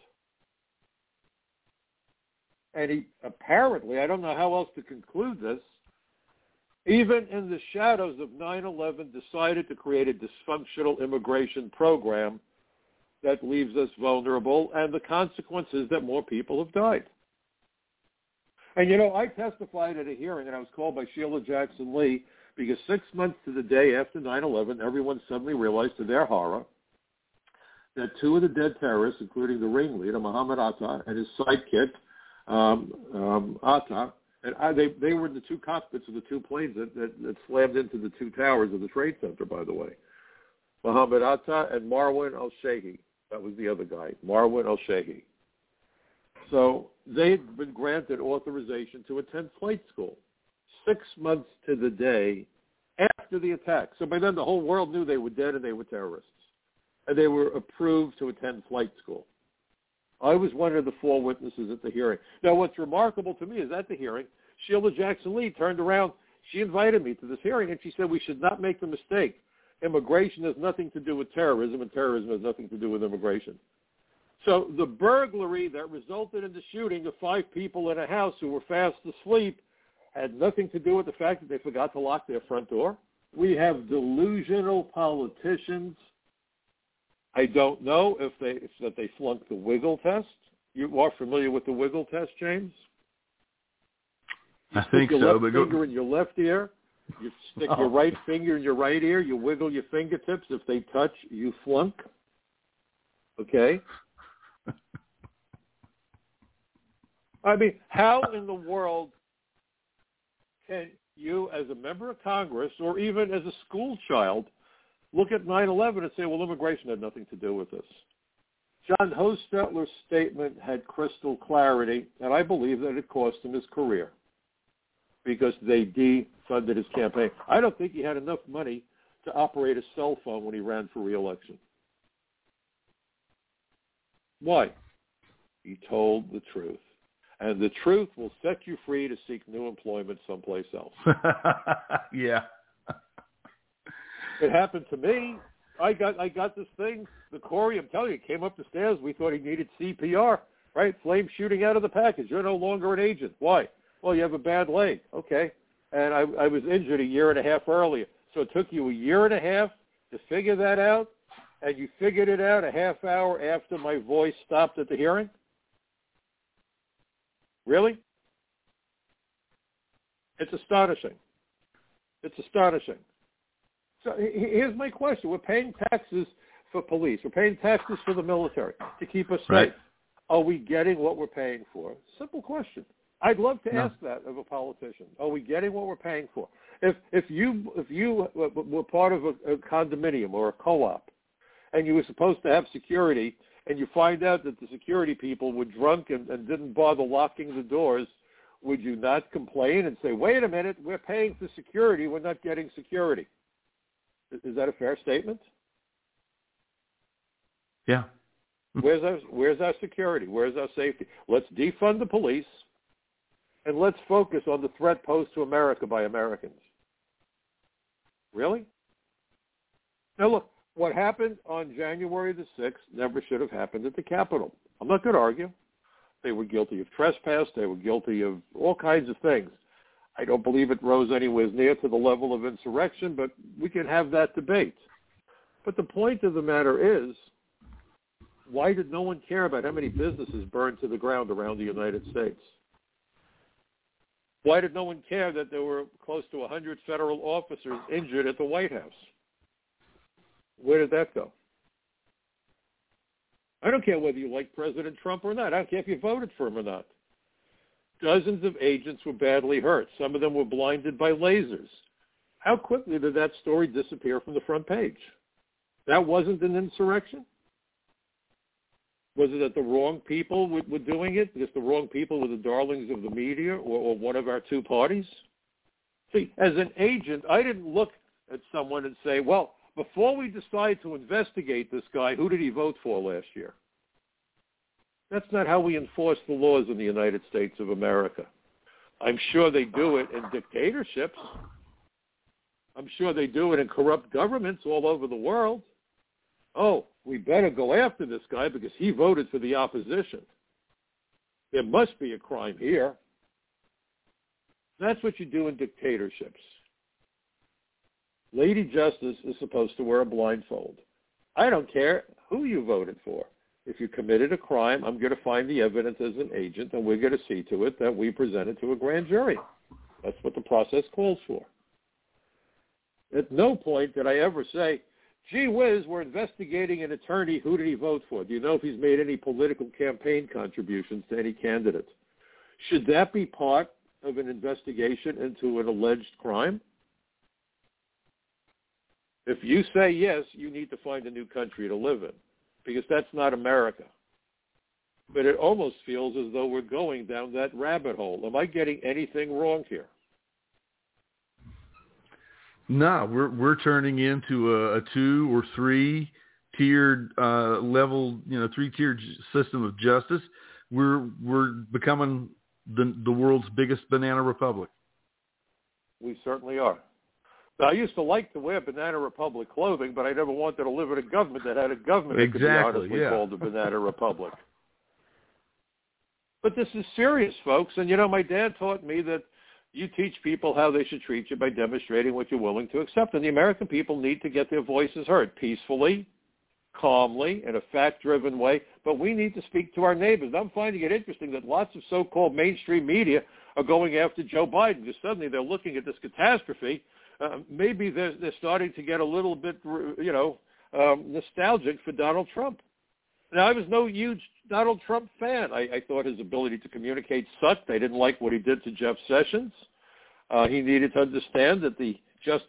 And he apparently, I don't know how else to conclude this, even in the shadows of 9/11, decided to create a dysfunctional immigration program that leaves us vulnerable, and the consequence is that more people have died. And, you know, I testified at a hearing, and I was called by Sheila Jackson Lee, because 6 months to the day after 9/11, everyone suddenly realized to their horror that 2 of the dead terrorists, including the ringleader, Mohammed Atta, and his sidekick, Atta, and they were in the 2 cockpits of the 2 planes that slammed into the 2 towers of the Trade Center, by the way. Mohammed Atta and Marwan al-Shehi. That was the other guy, Marwan al-Shehi. So they had been granted authorization to attend flight school 6 months to the day after the attack. So by then the whole world knew they were dead and they were terrorists. And they were approved to attend flight school. I was one of the 4 witnesses at the hearing. Now, what's remarkable to me is at the hearing, Sheila Jackson Lee turned around. She invited me to this hearing, and she said we should not make the mistake. Immigration has nothing to do with terrorism, and terrorism has nothing to do with immigration. So the burglary that resulted in the shooting of 5 people in a house who were fast asleep had nothing to do with the fact that they forgot to lock their front door. We have delusional politicians. I don't know if they flunked the Wiggle test. You are familiar with the Wiggle test, James? I think so. Your left finger in your left ear. You stick your right finger in your right ear. You wiggle your fingertips. If they touch, you flunk. Okay? I mean, how in the world can you, as a member of Congress, or even as a school child, look at 9/11 and say, well, immigration had nothing to do with this? John Hostetler's statement had crystal clarity, and I believe that it cost him his career because they defunded his campaign. I don't think he had enough money to operate a cell phone when he ran for re-election. Why? He told the truth. And the truth will set you free to seek new employment someplace else. Yeah. It happened to me. I got this thing, the Corey, I'm telling you, came up the stairs. We thought he needed CPR, right? Flame shooting out of the package. You're no longer an agent. Why? Well, you have a bad leg. Okay. And I was injured 1.5 years earlier. So it took you 1.5 years to figure that out, and you figured it out a half hour after my voice stopped at the hearing? Really? It's astonishing. It's astonishing. So here's my question. We're paying taxes for police. We're paying taxes for the military to keep us safe. Right. Are we getting what we're paying for? Simple question. I'd love to ask that of a politician. Are we getting what we're paying for? If you were part of a condominium or a co-op, and you were supposed to have security, and you find out that the security people were drunk and didn't bother locking the doors, would you not complain and say, wait a minute, we're paying for security, we're not getting security? Is that a fair statement? Yeah. Where's our security? Where's our safety? Let's defund the police, and let's focus on the threat posed to America by Americans. Really? Now look, what happened on January the 6th never should have happened at the Capitol. I'm not going to argue. They were guilty of trespass. They were guilty of all kinds of things. I don't believe it rose anywhere near to the level of insurrection, but we can have that debate. But the point of the matter is, why did no one care about how many businesses burned to the ground around the United States? Why did no one care that there were close to 100 federal officers injured at the White House? Where did that go? I don't care whether you like President Trump or not. I don't care if you voted for him or not. Dozens of agents were badly hurt. Some of them were blinded by lasers. How quickly did that story disappear from the front page? That wasn't an insurrection? Was it that the wrong people were doing it because the wrong people were the darlings of the media or one of our two parties? See, as an agent, I didn't look at someone and say, well, before we decide to investigate this guy, who did he vote for last year? That's not how we enforce the laws in the United States of America. I'm sure they do it in dictatorships. I'm sure they do it in corrupt governments all over the world. Oh, we better go after this guy because he voted for the opposition. There must be a crime here. That's what you do in dictatorships. Lady Justice is supposed to wear a blindfold. I don't care who you voted for. If you committed a crime, I'm going to find the evidence as an agent, and we're going to see to it that we present it to a grand jury. That's what the process calls for. At no point did I ever say, gee whiz, we're investigating an attorney. Who did he vote for? Do you know if he's made any political campaign contributions to any candidate? Should that be part of an investigation into an alleged crime? If you say yes, you need to find a new country to live in, because that's not America. But it almost feels as though we're going down that rabbit hole. Am I getting anything wrong here? No, we're turning into a 2 or 3 tiered level, three-tiered system of justice. We're becoming the world's biggest banana republic. We certainly are. Now, I used to like to wear Banana Republic clothing, but I never wanted to live in a government that had a government that could be honestly called the Banana Republic. But this is serious, folks. And, my dad taught me that you teach people how they should treat you by demonstrating what you're willing to accept. And the American people need to get their voices heard peacefully, calmly, in a fact-driven way. But we need to speak to our neighbors. I'm finding it interesting that lots of so-called mainstream media are going after Joe Biden because suddenly they're looking at this catastrophe. Maybe they're starting to get a little bit, nostalgic for Donald Trump. Now, I was no huge Donald Trump fan. I thought his ability to communicate sucked. I didn't like what he did to Jeff Sessions. He needed to understand that the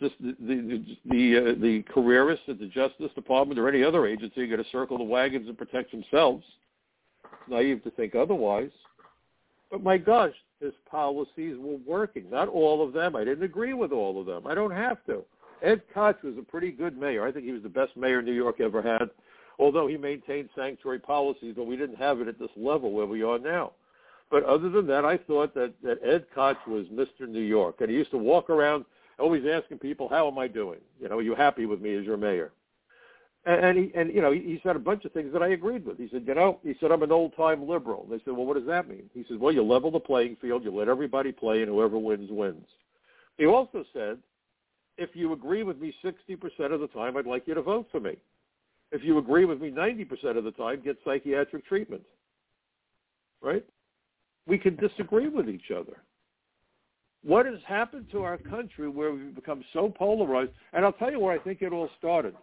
careerists at the Justice Department or any other agency are going to circle the wagons and protect themselves. It's naive to think otherwise. But my gosh, his policies were working. Not all of them. I didn't agree with all of them. I don't have to. Ed Koch was a pretty good mayor. I think he was the best mayor New York ever had, although he maintained sanctuary policies, but we didn't have it at this level where we are now. But other than that, I thought that Ed Koch was Mr. New York. And he used to walk around always asking people, how am I doing? Are you happy with me as your mayor? And he said a bunch of things that I agreed with. He said, I'm an old-time liberal. And they said, well, what does that mean? He said, well, you level the playing field, you let everybody play, and whoever wins, wins. He also said, if you agree with me 60% of the time, I'd like you to vote for me. If you agree with me 90% of the time, get psychiatric treatment. Right? We can disagree with each other. What has happened to our country where we've become so polarized? And I'll tell you where I think it all started.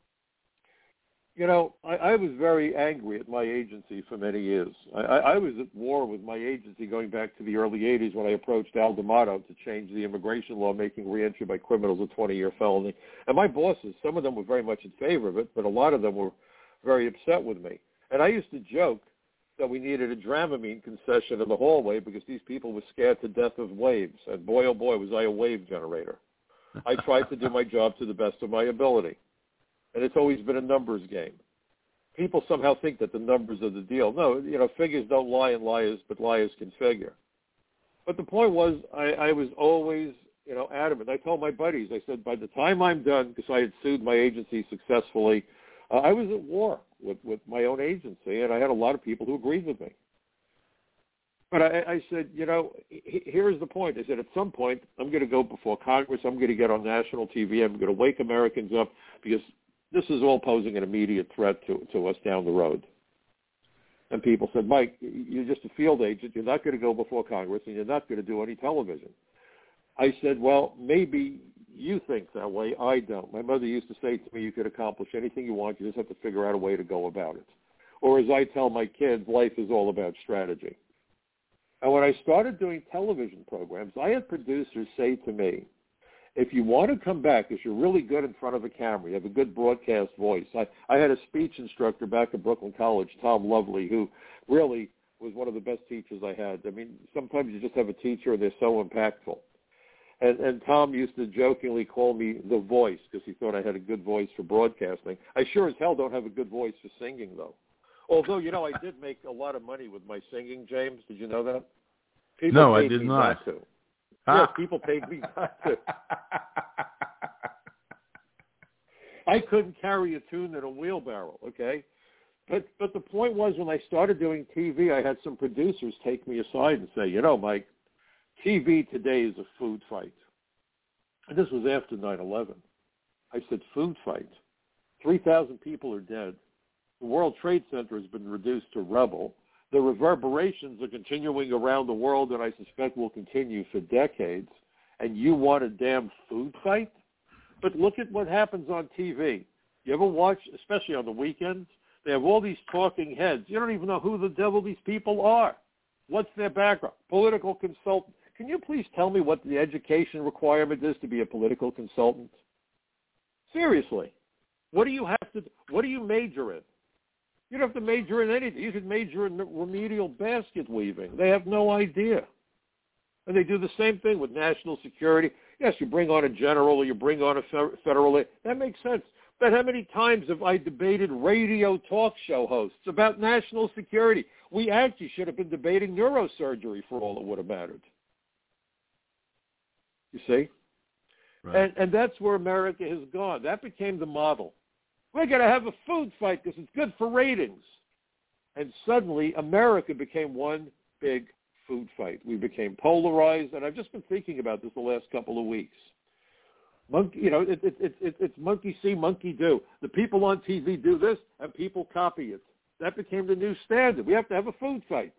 I was very angry at my agency for many years. I was at war with my agency going back to the early 80s when I approached Al D'Amato to change the immigration law, making reentry by criminals a 20-year felony. And my bosses, some of them were very much in favor of it, but a lot of them were very upset with me. And I used to joke that we needed a Dramamine concession in the hallway because these people were scared to death of waves. And boy, oh boy, was I a wave generator. I tried to do my job to the best of my ability. And it's always been a numbers game. People somehow think that the numbers are the deal. No, figures don't lie and liars, but liars can figure. But the point was, I was always, adamant. I told my buddies, I said, by the time I'm done, because I had sued my agency successfully, I was at war with my own agency, and I had a lot of people who agreed with me. But I said, here's the point. I said, at some point, I'm going to go before Congress. I'm going to get on national TV. I'm going to wake Americans up because this is all posing an immediate threat to us down the road. And people said, Mike, you're just a field agent. You're not going to go before Congress, and you're not going to do any television. I said, well, maybe you think that way. I don't. My mother used to say to me, you could accomplish anything you want. You just have to figure out a way to go about it. Or as I tell my kids, life is all about strategy. And when I started doing television programs, I had producers say to me, if you want to come back, because you're really good in front of a camera, you have a good broadcast voice. I had a speech instructor back at Brooklyn College, Tom Lovely, who really was one of the best teachers I had. I mean, sometimes you just have a teacher and they're so impactful. And Tom used to jokingly call me the voice because he thought I had a good voice for broadcasting. I sure as hell don't have a good voice for singing, though. Although, I did make a lot of money with my singing, James. Did you know that? No, I did not. To. Yes, people paid me not to. I couldn't carry a tune in a wheelbarrow, okay? But the point was, when I started doing TV, I had some producers take me aside and say, Mike, TV today is a food fight. And this was after 9/11. I said, food fight? 3,000 people are dead. The World Trade Center has been reduced to rubble. The reverberations are continuing around the world, and I suspect will continue for decades. And you want a damn food fight? But look at what happens on TV. You ever watch, especially on the weekends, they have all these talking heads. You don't even know who the devil these people are. What's their background? Political consultant. Can you please tell me what the education requirement is to be a political consultant? Seriously. What do you major in? You don't have to major in anything. You could major in remedial basket weaving. They have no idea. And they do the same thing with national security. Yes, you bring on a general or you bring on a federal. That makes sense. But how many times have I debated radio talk show hosts about national security? We actually should have been debating neurosurgery for all it would have mattered. You see? Right. And that's where America has gone. That became the model. We're going to have a food fight because it's good for ratings. And suddenly, America became one big food fight. We became polarized, and I've just been thinking about this the last couple of weeks. It's monkey see, monkey do. The people on TV do this, and people copy it. That became the new standard. We have to have a food fight.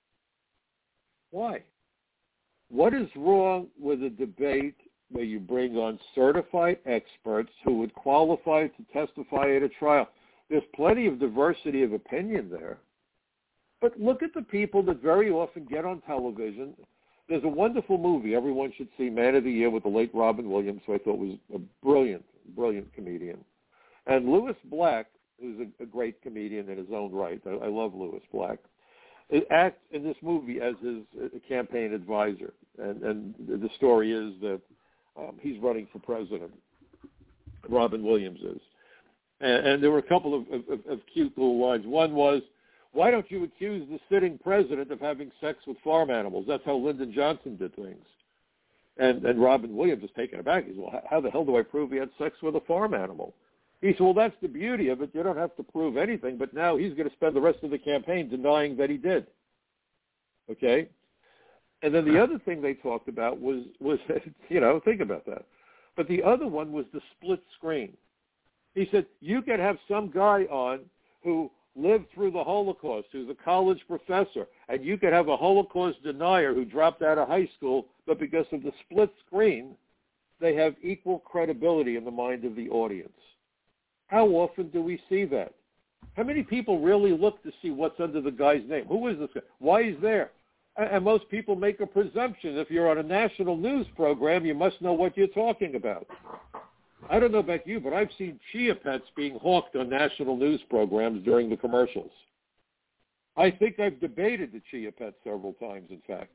Why? What is wrong with a debate where you bring on certified experts who would qualify to testify at a trial? There's plenty of diversity of opinion there. But look at the people that very often get on television. There's a wonderful movie everyone should see, Man of the Year, with the late Robin Williams, who I thought was a brilliant, brilliant comedian. And Lewis Black, who's a great comedian in his own right, I love Lewis Black, acts in this movie as his campaign advisor. And the story is that he's running for president. Robin Williams is. And there were a couple of cute little lines. One was, why don't you accuse the sitting president of having sex with farm animals? That's how Lyndon Johnson did things. And Robin Williams is taken aback. He says, well, how the hell do I prove he had sex with a farm animal? He said, well, that's the beauty of it. You don't have to prove anything, but now he's going to spend the rest of the campaign denying that he did. Okay? And then the other thing they talked about was think about that. But the other one was the split screen. He said, you could have some guy on who lived through the Holocaust, who's a college professor, and you could have a Holocaust denier who dropped out of high school, but because of the split screen, they have equal credibility in the mind of the audience. How often do we see that? How many people really look to see what's under the guy's name? Who is this guy? Why he's there? And most people make a presumption. If you're on a national news program, you must know what you're talking about. I don't know about you, but I've seen chia pets being hawked on national news programs during the commercials. I think I've debated the chia pet several times, in fact.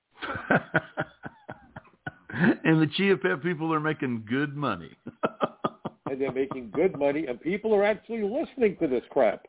And the chia pet people are making good money. And they're making good money, and people are actually listening to this crap.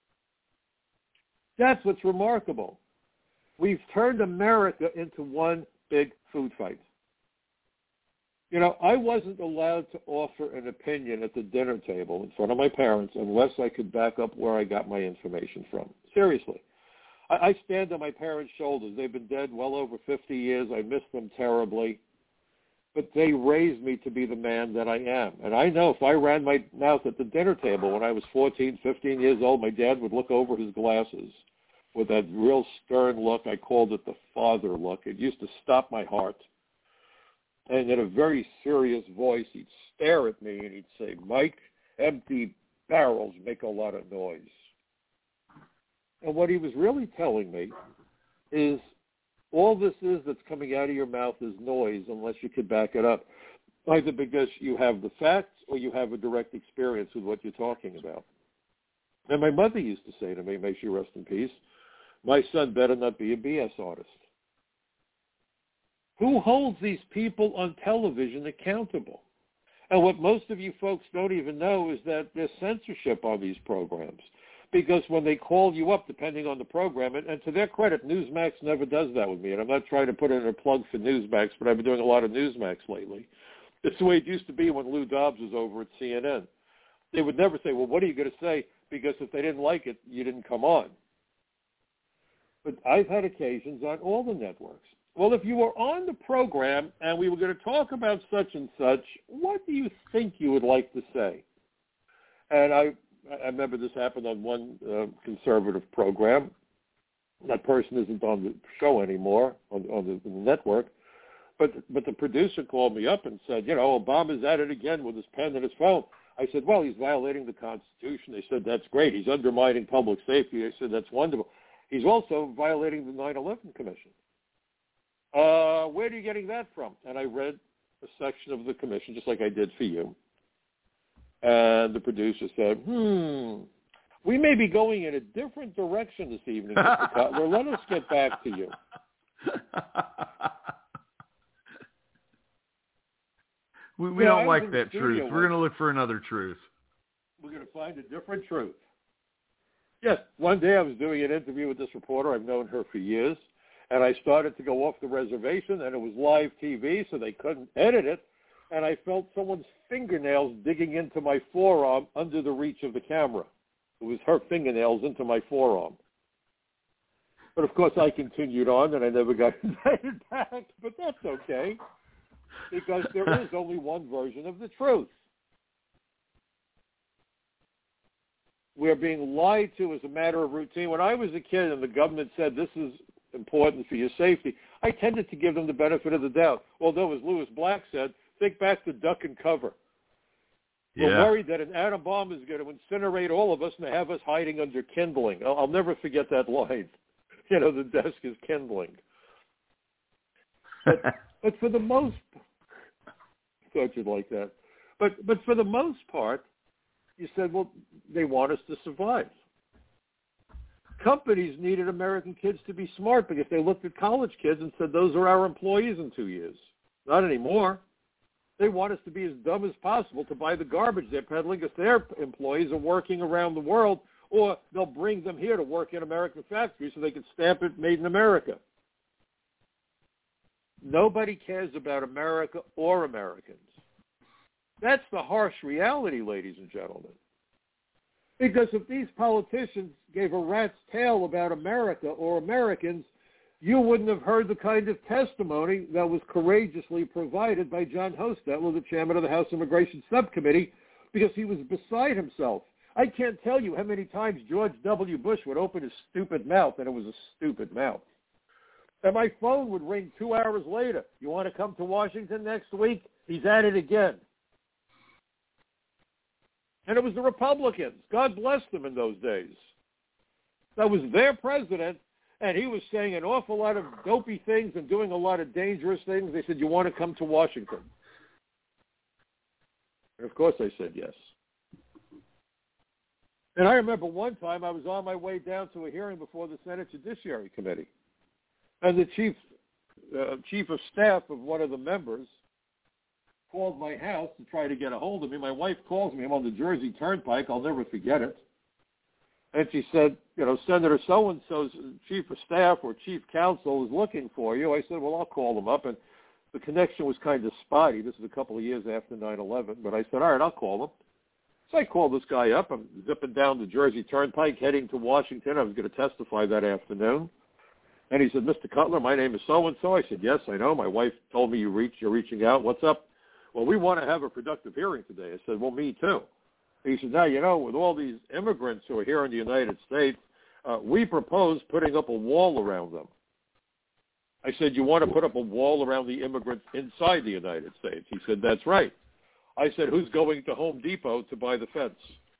That's what's remarkable. We've turned America into one big food fight. You know, I wasn't allowed to offer an opinion at the dinner table in front of my parents unless I could back up where I got my information from. Seriously. I stand on my parents' shoulders. They've been dead well over 50 years. I miss them terribly. But they raised me to be the man that I am. And I know if I ran my mouth at the dinner table when I was 14, 15 years old, my dad would look over his glasses with that real stern look. I called it the father look. It used to stop my heart. And in a very serious voice, he'd stare at me and he'd say, Mike, empty barrels make a lot of noise. And what he was really telling me is all this is that's coming out of your mouth is noise unless you could back it up, either because you have the facts or you have a direct experience with what you're talking about. And my mother used to say to me, may she rest in peace, my son better not be a BS artist. Who holds these people on television accountable? And what most of you folks don't even know is that there's censorship on these programs. Because when they call you up, depending on the program, and to their credit, Newsmax never does that with me. And I'm not trying to put in a plug for Newsmax, but I've been doing a lot of Newsmax lately. It's the way it used to be when Lou Dobbs was over at CNN. They would never say, well, what are you going to say? Because if they didn't like it, you didn't come on. But I've had occasions on all the networks. Well, if you were on the program and we were going to talk about such and such, what do you think you would like to say? And I remember this happened on one conservative program. That person isn't on the show anymore, on the network. But the producer called me up and said, you know, Obama's at it again with his pen and his phone. I said, well, he's violating the Constitution. They said, that's great. He's undermining public safety. I said, that's wonderful. He's also violating the 9/11 Commission. Where are you getting that from? And I read a section of the commission, just like I did for you. And the producer said, we may be going in a different direction this evening, Mr. Cutler. Let us get back to you. We don't like that truth. We're going to look for another truth. We're going to find a different truth. Yes, one day I was doing an interview with this reporter. I've known her for years. And I started to go off the reservation, and it was live TV, so they couldn't edit it. And I felt someone's fingernails digging into my forearm under the reach of the camera. It was her fingernails into my forearm. But, of course, I continued on, and I never got invited back. But that's okay, because there is only one version of the truth. We're being lied to as a matter of routine. When I was a kid and the government said this is important for your safety, I tended to give them the benefit of the doubt. Although, as Lewis Black said, think back to Duck and Cover. Yeah. We're worried that an atom bomb is going to incinerate all of us and have us hiding under kindling. I'll never forget that line. You know, the desk is kindling. But for the most, I thought you'd like that. But for the most part, you said, well, they want us to survive. Companies needed American kids to be smart because they looked at college kids and said, those are our employees in 2 years. Not anymore. They want us to be as dumb as possible to buy the garbage they're peddling because their employees are working around the world, or they'll bring them here to work in American factories so they can stamp it made in America. Nobody cares about America or Americans. That's the harsh reality, ladies and gentlemen. Because if these politicians gave a rat's tail about America or Americans, you wouldn't have heard the kind of testimony that was courageously provided by John Hostetler, the chairman of the House Immigration Subcommittee, because he was beside himself. I can't tell you how many times George W. Bush would open his stupid mouth, and it was a stupid mouth. And my phone would ring 2 hours later. You want to come to Washington next week? He's at it again. And it was the Republicans. God bless them in those days. That was their president, and he was saying an awful lot of dopey things and doing a lot of dangerous things. They said, you want to come to Washington? And, of course, I said yes. And I remember one time I was on my way down to a hearing before the Senate Judiciary Committee, and the chief of staff of one of the members called my house to try to get a hold of me. My wife calls me. I'm on the Jersey Turnpike. I'll never forget it. And she said, you know, Senator so-and-so's chief of staff or chief counsel is looking for you. I said, well, I'll call them up. And the connection was kind of spotty. This is a couple of years after 9/11. But I said, all right, I'll call them. So I called this guy up. I'm zipping down the Jersey Turnpike, heading to Washington. I was going to testify that afternoon. And he said, Mr. Cutler, my name is so-and-so. I said, yes, I know. My wife told me you're reaching out. What's up? Well, we want to have a productive hearing today. I said, well, me too. He said, now, you know, with all these immigrants who are here in the United States, we propose putting up a wall around them. I said, you want to put up a wall around the immigrants inside the United States? He said, that's right. I said, who's going to Home Depot to buy the fence?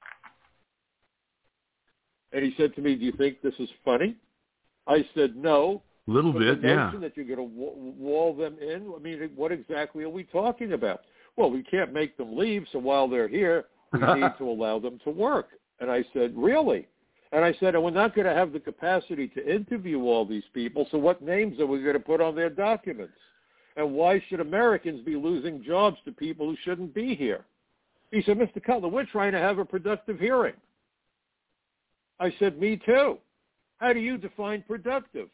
And he said to me, do you think this is funny? I said, no. A little bit, the yeah. notion that you're going to wall them in, I mean, what exactly are we talking about? Well, we can't make them leave, so while they're here, we need to allow them to work. And I said, really? And I said, and we're not going to have the capacity to interview all these people, so what names are we going to put on their documents? And why should Americans be losing jobs to people who shouldn't be here? He said, Mr. Cutler, we're trying to have a productive hearing. I said, me too. How do you define productive?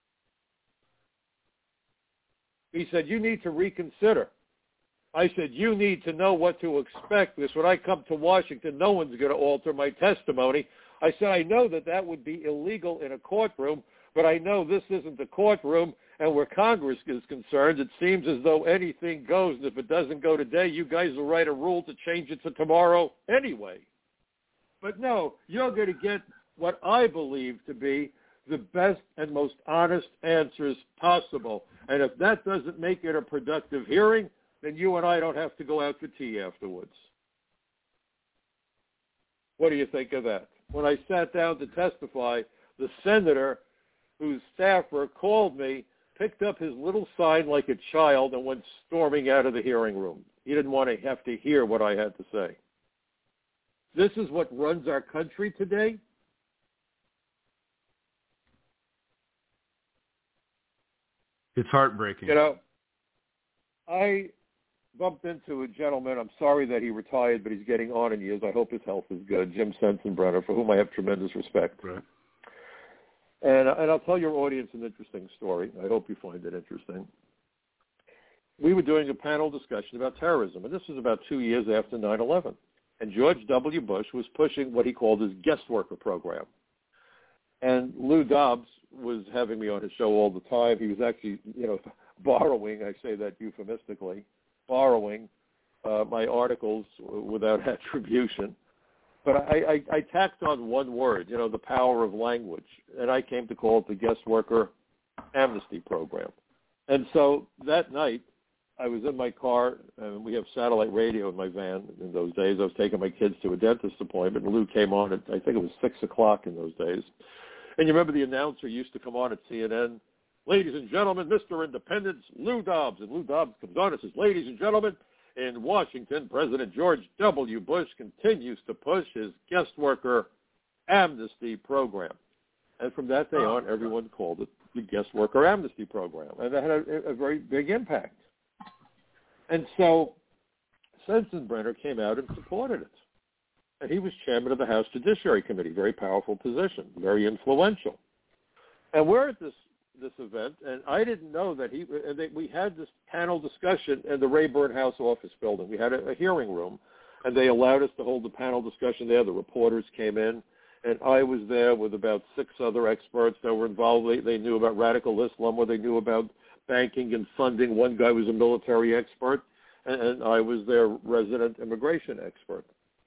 He said, you need to reconsider. I said, you need to know what to expect, because when I come to Washington, no one's going to alter my testimony. I said, I know that would be illegal in a courtroom, but I know this isn't the courtroom, and where Congress is concerned, it seems as though anything goes, and if it doesn't go today, you guys will write a rule to change it to tomorrow anyway. But no, you're going to get what I believe to be the best and most honest answers possible. And if that doesn't make it a productive hearing, then you and I don't have to go out for tea afterwards. What do you think of that? When I sat down to testify, the senator whose staffer called me, picked up his little sign like a child and went storming out of the hearing room. He didn't want to have to hear what I had to say. This is what runs our country today? It's heartbreaking. You know, I bumped into a gentleman. I'm sorry that he retired, but he's getting on in years. I hope his health is good. Jim Sensenbrenner, for whom I have tremendous respect. Right. And I'll tell your audience an interesting story. I hope you find it interesting. We were doing a panel discussion about terrorism, and this was about 2 years after 9/11. And George W. Bush was pushing what he called his guest worker program. And Lou Dobbs was having me on his show all the time. He was actually, borrowing, I say that euphemistically, borrowing my articles without attribution. But I tacked on one word, the power of language, and I came to call it the guest worker amnesty program. And so that night, I was in my car, and we have satellite radio in my van in those days. I was taking my kids to a dentist appointment, and Lou came on at, I think it was 6 o'clock in those days. And you remember the announcer used to come on at CNN, ladies and gentlemen, Mr. Independence, Lou Dobbs. And Lou Dobbs comes on and says, ladies and gentlemen, in Washington, President George W. Bush continues to push his guest worker amnesty program. And from that day on, everyone called it the guest worker amnesty program. And that had a very big impact. And so Sensenbrenner came out and supported it. And he was chairman of the House Judiciary Committee, very powerful position, very influential. And we're at this event, and I didn't know that we had this panel discussion in the Rayburn House office building. We had a hearing room, and they allowed us to hold the panel discussion there. The reporters came in, and I was there with about 6 other experts that were involved. They knew about radical Islam, or they knew about banking and funding. One guy was a military expert, and I was their resident immigration expert.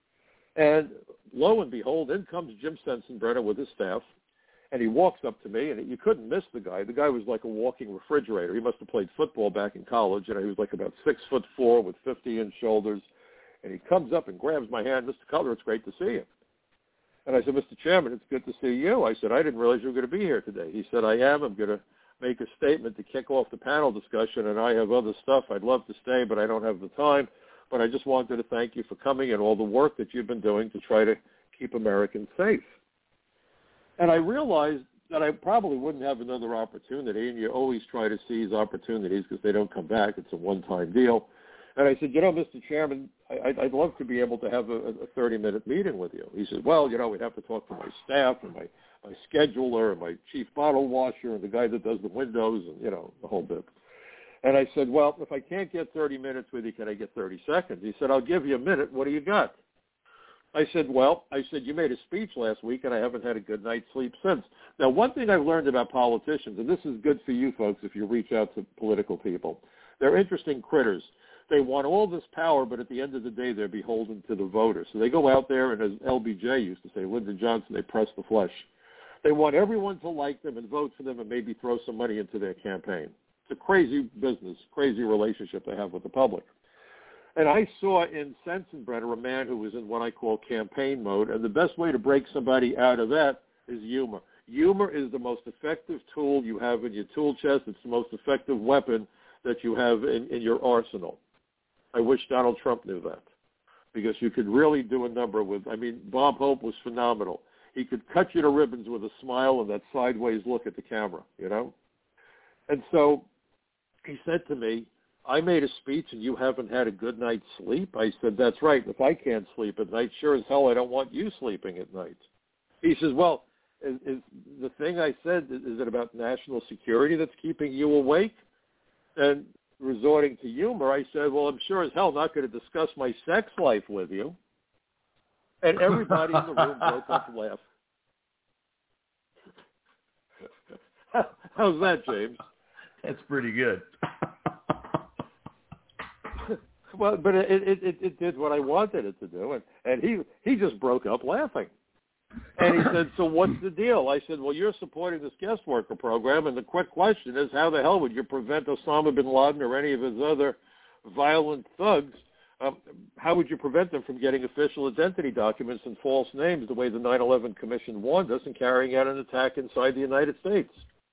And lo and behold, in comes Jim Sensenbrenner with his staff, and he walks up to me, and you couldn't miss the guy. The guy was like a walking refrigerator. He must have played football back in college, and he was like about 6'4" with 50-inch shoulders. And he comes up and grabs my hand, Mr. Cutler, it's great to see you. And I said, Mr. Chairman, it's good to see you. I said, I didn't realize you were going to be here today. He said, I am. I'm going to make a statement to kick off the panel discussion, and I have other stuff. I'd love to stay, but I don't have the time. But I just wanted to thank you for coming and all the work that you've been doing to try to keep Americans safe. And I realized that I probably wouldn't have another opportunity, and you always try to seize opportunities because they don't come back. It's a one-time deal. And I said, Mr. Chairman, I'd love to be able to have a 30-minute meeting with you. He said, well, we'd have to talk to my staff and my scheduler and my chief bottle washer and the guy that does the windows and, the whole bit. And I said, well, if I can't get 30 minutes with you, can I get 30 seconds? He said, I'll give you a minute. What do you got? I said, you made a speech last week, and I haven't had a good night's sleep since. Now, one thing I've learned about politicians, and this is good for you folks if you reach out to political people, they're interesting critters. They want all this power, but at the end of the day, they're beholden to the voters. So they go out there, and as LBJ used to say, Lyndon Johnson, they press the flesh. They want everyone to like them and vote for them and maybe throw some money into their campaign. It's a crazy business, crazy relationship they have with the public. And I saw in Sensenbrenner a man who was in what I call campaign mode, and the best way to break somebody out of that is humor. Humor is the most effective tool you have in your tool chest. It's the most effective weapon that you have in your arsenal. I wish Donald Trump knew that, because you could really do a number with, Bob Hope was phenomenal. He could cut you to ribbons with a smile and that sideways look at the camera, you know? And so he said to me, I made a speech and you haven't had a good night's sleep? I said, that's right. If I can't sleep at night, sure as hell I don't want you sleeping at night. He says, well, is the thing I said, is it about national security that's keeping you awake? And resorting to humor, I said, well, I'm sure as hell not going to discuss my sex life with you. And everybody in the room broke up and laughed. How's that, James? That's pretty good. Well, but it did what I wanted it to do, and he just broke up laughing. And he said, so what's the deal? I said, well, you're supporting this guest worker program, and the quick question is, how the hell would you prevent Osama bin Laden or any of his other violent thugs? How would you prevent them from getting official identity documents and false names the way the 9/11 Commission warned us and carrying out an attack inside the United States?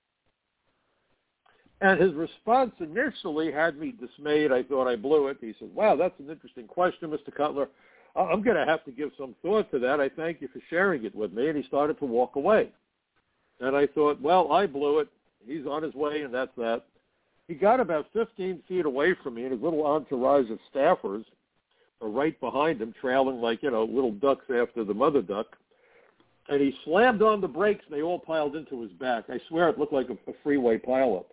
And his response initially had me dismayed. I thought I blew it. He said, wow, that's an interesting question, Mr. Cutler. I'm going to have to give some thought to that. I thank you for sharing it with me. And he started to walk away. And I thought, well, I blew it. He's on his way, and that's that. He got about 15 feet away from me, and his little entourage of staffers are right behind him, trailing like, little ducks after the mother duck. And he slammed on the brakes, and they all piled into his back. I swear it looked like a freeway pileup.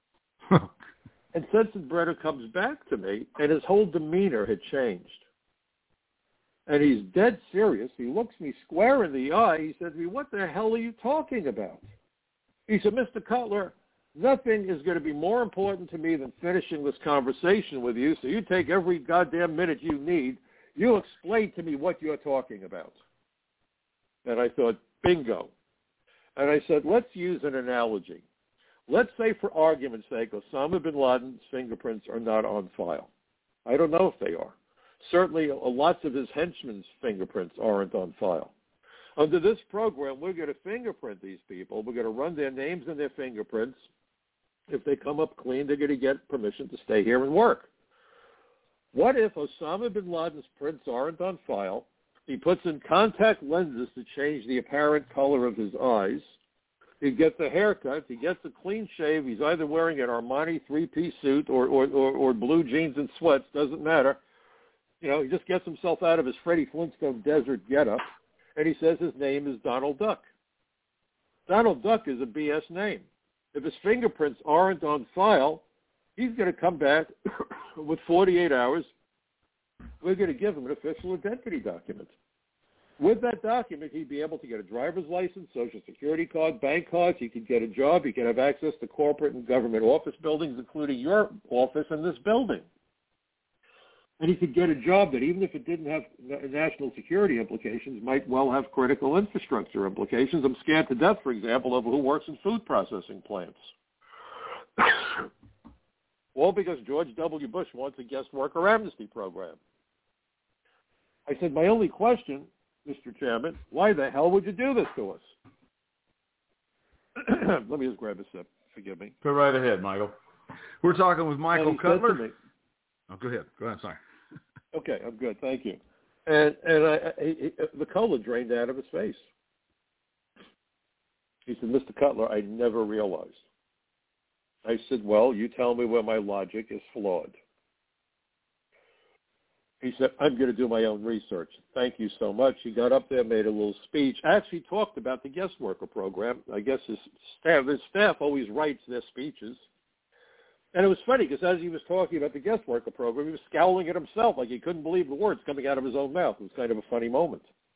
And Sensenbrenner comes back to me, and his whole demeanor had changed. And he's dead serious. He looks me square in the eye. He said to me, what the hell are you talking about? He said, Mr. Cutler, nothing is going to be more important to me than finishing this conversation with you, so you take every goddamn minute you need. You explain to me what you're talking about. And I thought, bingo. And I said, let's use an analogy. Let's say, for argument's sake, Osama bin Laden's fingerprints are not on file. I don't know if they are. Certainly, lots of his henchmen's fingerprints aren't on file. Under this program, we're going to fingerprint these people. We're going to run their names and their fingerprints. If they come up clean, they're going to get permission to stay here and work. What if Osama bin Laden's prints aren't on file? He puts in contact lenses to change the apparent color of his eyes. He gets a haircut. He gets a clean shave. He's either wearing an Armani three-piece suit or blue jeans and sweats. Doesn't matter. He just gets himself out of his Freddie Flintstone desert getup, and he says his name is Donald Duck. Donald Duck is a BS name. If his fingerprints aren't on file, he's going to come back with 48 hours. We're going to give him an official identity document. With that document, he'd be able to get a driver's license, Social Security card, bank cards. He could get a job. He could have access to corporate and government office buildings, including your office and this building. And he could get a job that, even if it didn't have national security implications, might well have critical infrastructure implications. I'm scared to death, for example, of who works in food processing plants. All because George W. Bush wants a guest worker amnesty program. I said, my only question, Mr. Chairman, why the hell would you do this to us? Let me just grab a sip. Forgive me. Go right ahead, Michael. We're talking with Michael Cutler. Oh, go ahead. Sorry. Okay, I'm good. Thank you. And the color drained out of his face. He said, Mr. Cutler, I never realized. I said, well, you tell me where my logic is flawed. He said, I'm going to do my own research. Thank you so much. He got up there, made a little speech, actually talked about the guest worker program. I guess his staff always writes their speeches. And it was funny because as he was talking about the guest worker program, he was scowling at himself like he couldn't believe the words coming out of his own mouth. It was kind of a funny moment.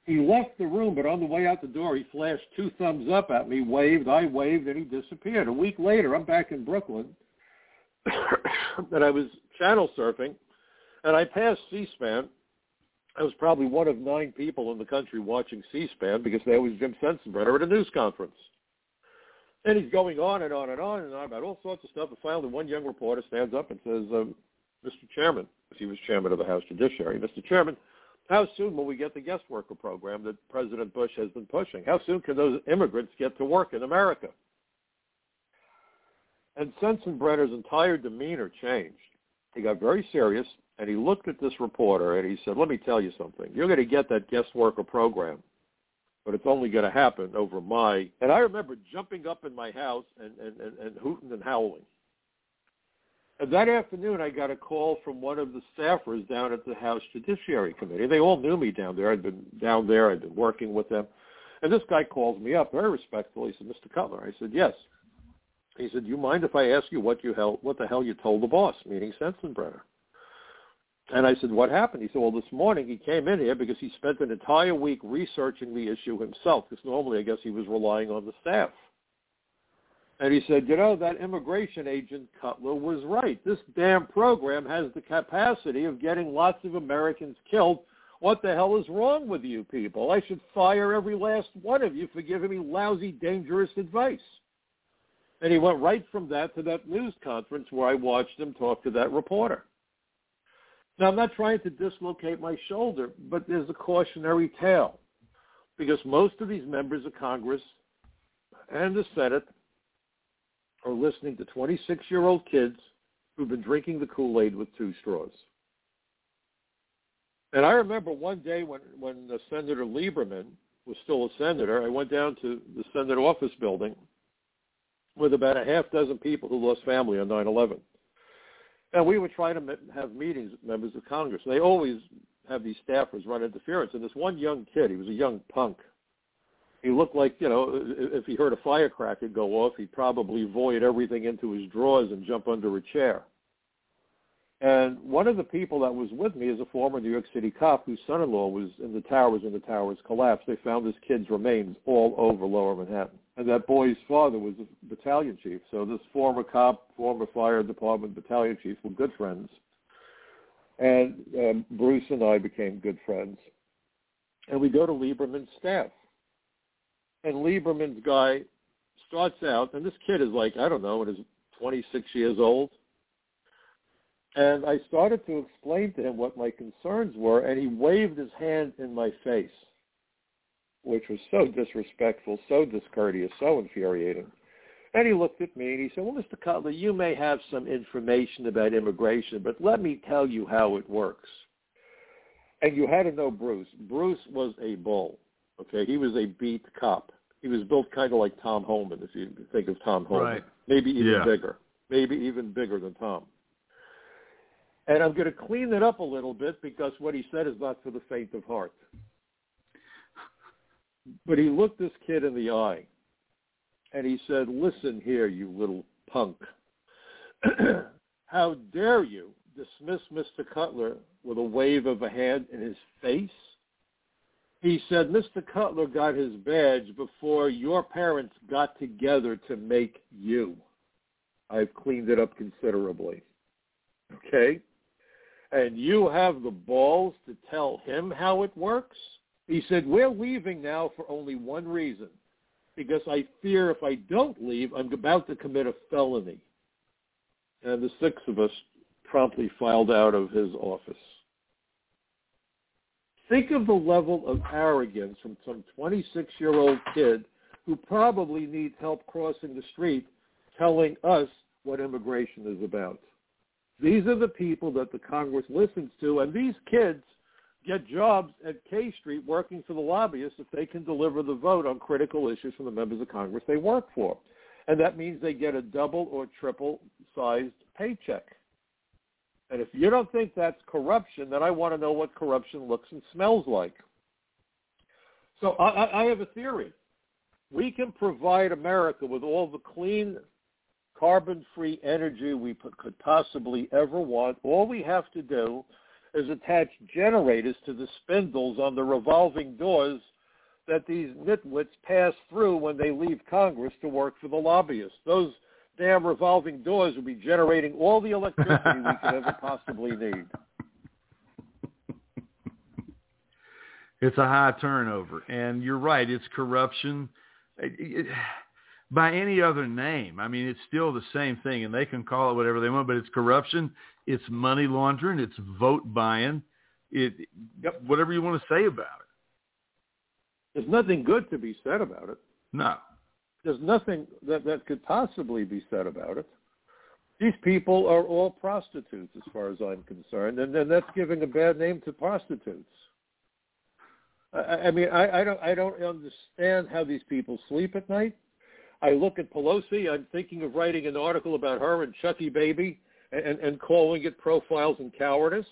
He left the room, but on the way out the door, he flashed 2 thumbs up at me, waved, I waved, and he disappeared. A week later, I'm back in Brooklyn, and I was channel surfing, and I passed C-SPAN. I was probably one of 9 people in the country watching C-SPAN because there was Jim Sensenbrenner at a news conference. And he's going on and on and on and on about all sorts of stuff. And finally, one young reporter stands up and says, Mr. Chairman, because he was chairman of the House Judiciary, Mr. Chairman, how soon will we get the guest worker program that President Bush has been pushing? How soon can those immigrants get to work in America? And Sensenbrenner's entire demeanor changed. He got very serious, and he looked at this reporter, and he said, let me tell you something. You're going to get that guest worker program, but it's only going to happen over my... And I remember jumping up in my house and hooting and howling. And that afternoon, I got a call from one of the staffers down at the House Judiciary Committee. They all knew me down there. I'd been down there. I'd been working with them. And this guy calls me up very respectfully. He said, Mr. Cutler. I said, yes. He said, do you mind if I ask you what the hell you told the boss, meaning Sensenbrenner? And I said, what happened? He said, well, this morning he came in here because he spent an entire week researching the issue himself, because normally I guess he was relying on the staff. And he said, that immigration agent Cutler was right. This damn program has the capacity of getting lots of Americans killed. What the hell is wrong with you people? I should fire every last one of you for giving me lousy, dangerous advice. And he went right from that to that news conference where I watched him talk to that reporter. Now, I'm not trying to dislocate my shoulder, but there's a cautionary tale, because most of these members of Congress and the Senate are listening to 26-year-old kids who've been drinking the Kool-Aid with 2 straws. And I remember one day when Senator Lieberman was still a senator, I went down to the Senate office building with about a half dozen people who lost family on 9/11. And we were trying to have meetings with members of Congress. And they always have these staffers run interference. And this one young kid, he was a young punk. He looked like, if he heard a firecracker go off, he'd probably void everything into his drawers and jump under a chair. And one of the people that was with me is a former New York City cop whose son-in-law was in the towers when the towers collapsed. They found this kid's remains all over Lower Manhattan. And that boy's father was a battalion chief. So this former cop, former fire department battalion chief were good friends. And Bruce and I became good friends. And we go to Lieberman's staff. And Lieberman's guy starts out, and this kid is like, I don't know, is 26 years old. And I started to explain to him what my concerns were, and he waved his hand in my face, which was so disrespectful, so discourteous, so infuriating. And he looked at me and he said, well, Mr. Cutler, you may have some information about immigration, but let me tell you how it works. And you had to know Bruce. Bruce was a bull. Okay, he was a beat cop. He was built kind of like Tom Holman, if you think of Tom Holman. Right. Maybe even bigger. Maybe even bigger than Tom. And I'm going to clean it up a little bit because what he said is not for the faint of heart. But he looked this kid in the eye, and he said, listen here, you little punk. How dare you dismiss Mr. Cutler with a wave of a hand in his face? He said, Mr. Cutler got his badge before your parents got together to make you. I've cleaned it up considerably. Okay? And you have the balls to tell him how it works? He said, we're leaving now for only one reason, because I fear if I don't leave, I'm about to commit a felony. And the 6 of us promptly filed out of his office. Think of the level of arrogance from some 26-year-old kid who probably needs help crossing the street telling us what immigration is about. These are the people that the Congress listens to, and these kids get jobs at K Street working for the lobbyists if they can deliver the vote on critical issues from the members of Congress they work for. And that means they get a double or triple-sized paycheck. And if you don't think that's corruption, then I want to know what corruption looks and smells like. So I have a theory. We can provide America with all the clean, carbon-free energy we could possibly ever want. All we have to do is attach generators to the spindles on the revolving doors that these nitwits pass through when they leave Congress to work for the lobbyists. Those damn revolving doors will be generating all the electricity we could ever possibly need. It's a high turnover, and you're right. It's corruption. By any other name, I mean, it's still the same thing, and they can call it whatever they want, but it's corruption. It's money laundering. It's vote buying. Whatever you want to say about it. There's nothing good to be said about it. No. There's nothing that could possibly be said about it. These people are all prostitutes as far as I'm concerned, and that's giving a bad name to prostitutes. I mean, I don't understand how these people sleep at night. I look at Pelosi. I'm thinking of writing an article about her and Chucky Baby and calling it Profiles in Cowardice.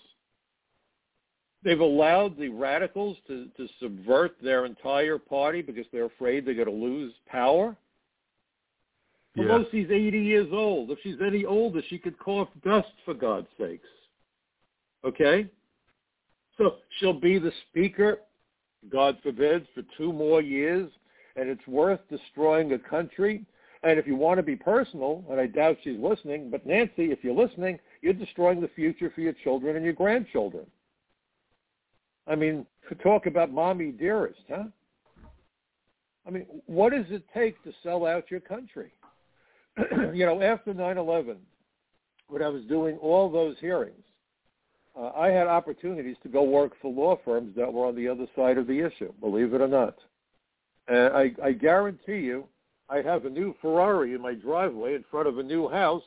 They've allowed the radicals to subvert their entire party because they're afraid they're going to lose power. Yeah. Pelosi's 80 years old. If she's any older, she could cough dust, for God's sakes. Okay? So she'll be the speaker, God forbid, for 2 more years, and it's worth destroying a country. And if you want to be personal, and I doubt she's listening, but Nancy, if you're listening, you're destroying the future for your children and your grandchildren. I mean, to talk about mommy dearest, huh? I mean, what does it take to sell out your country? You know, after 9/11, when I was doing all those hearings, I had opportunities to go work for law firms that were on the other side of the issue, believe it or not. And I guarantee you, I'd have a new Ferrari in my driveway in front of a new house,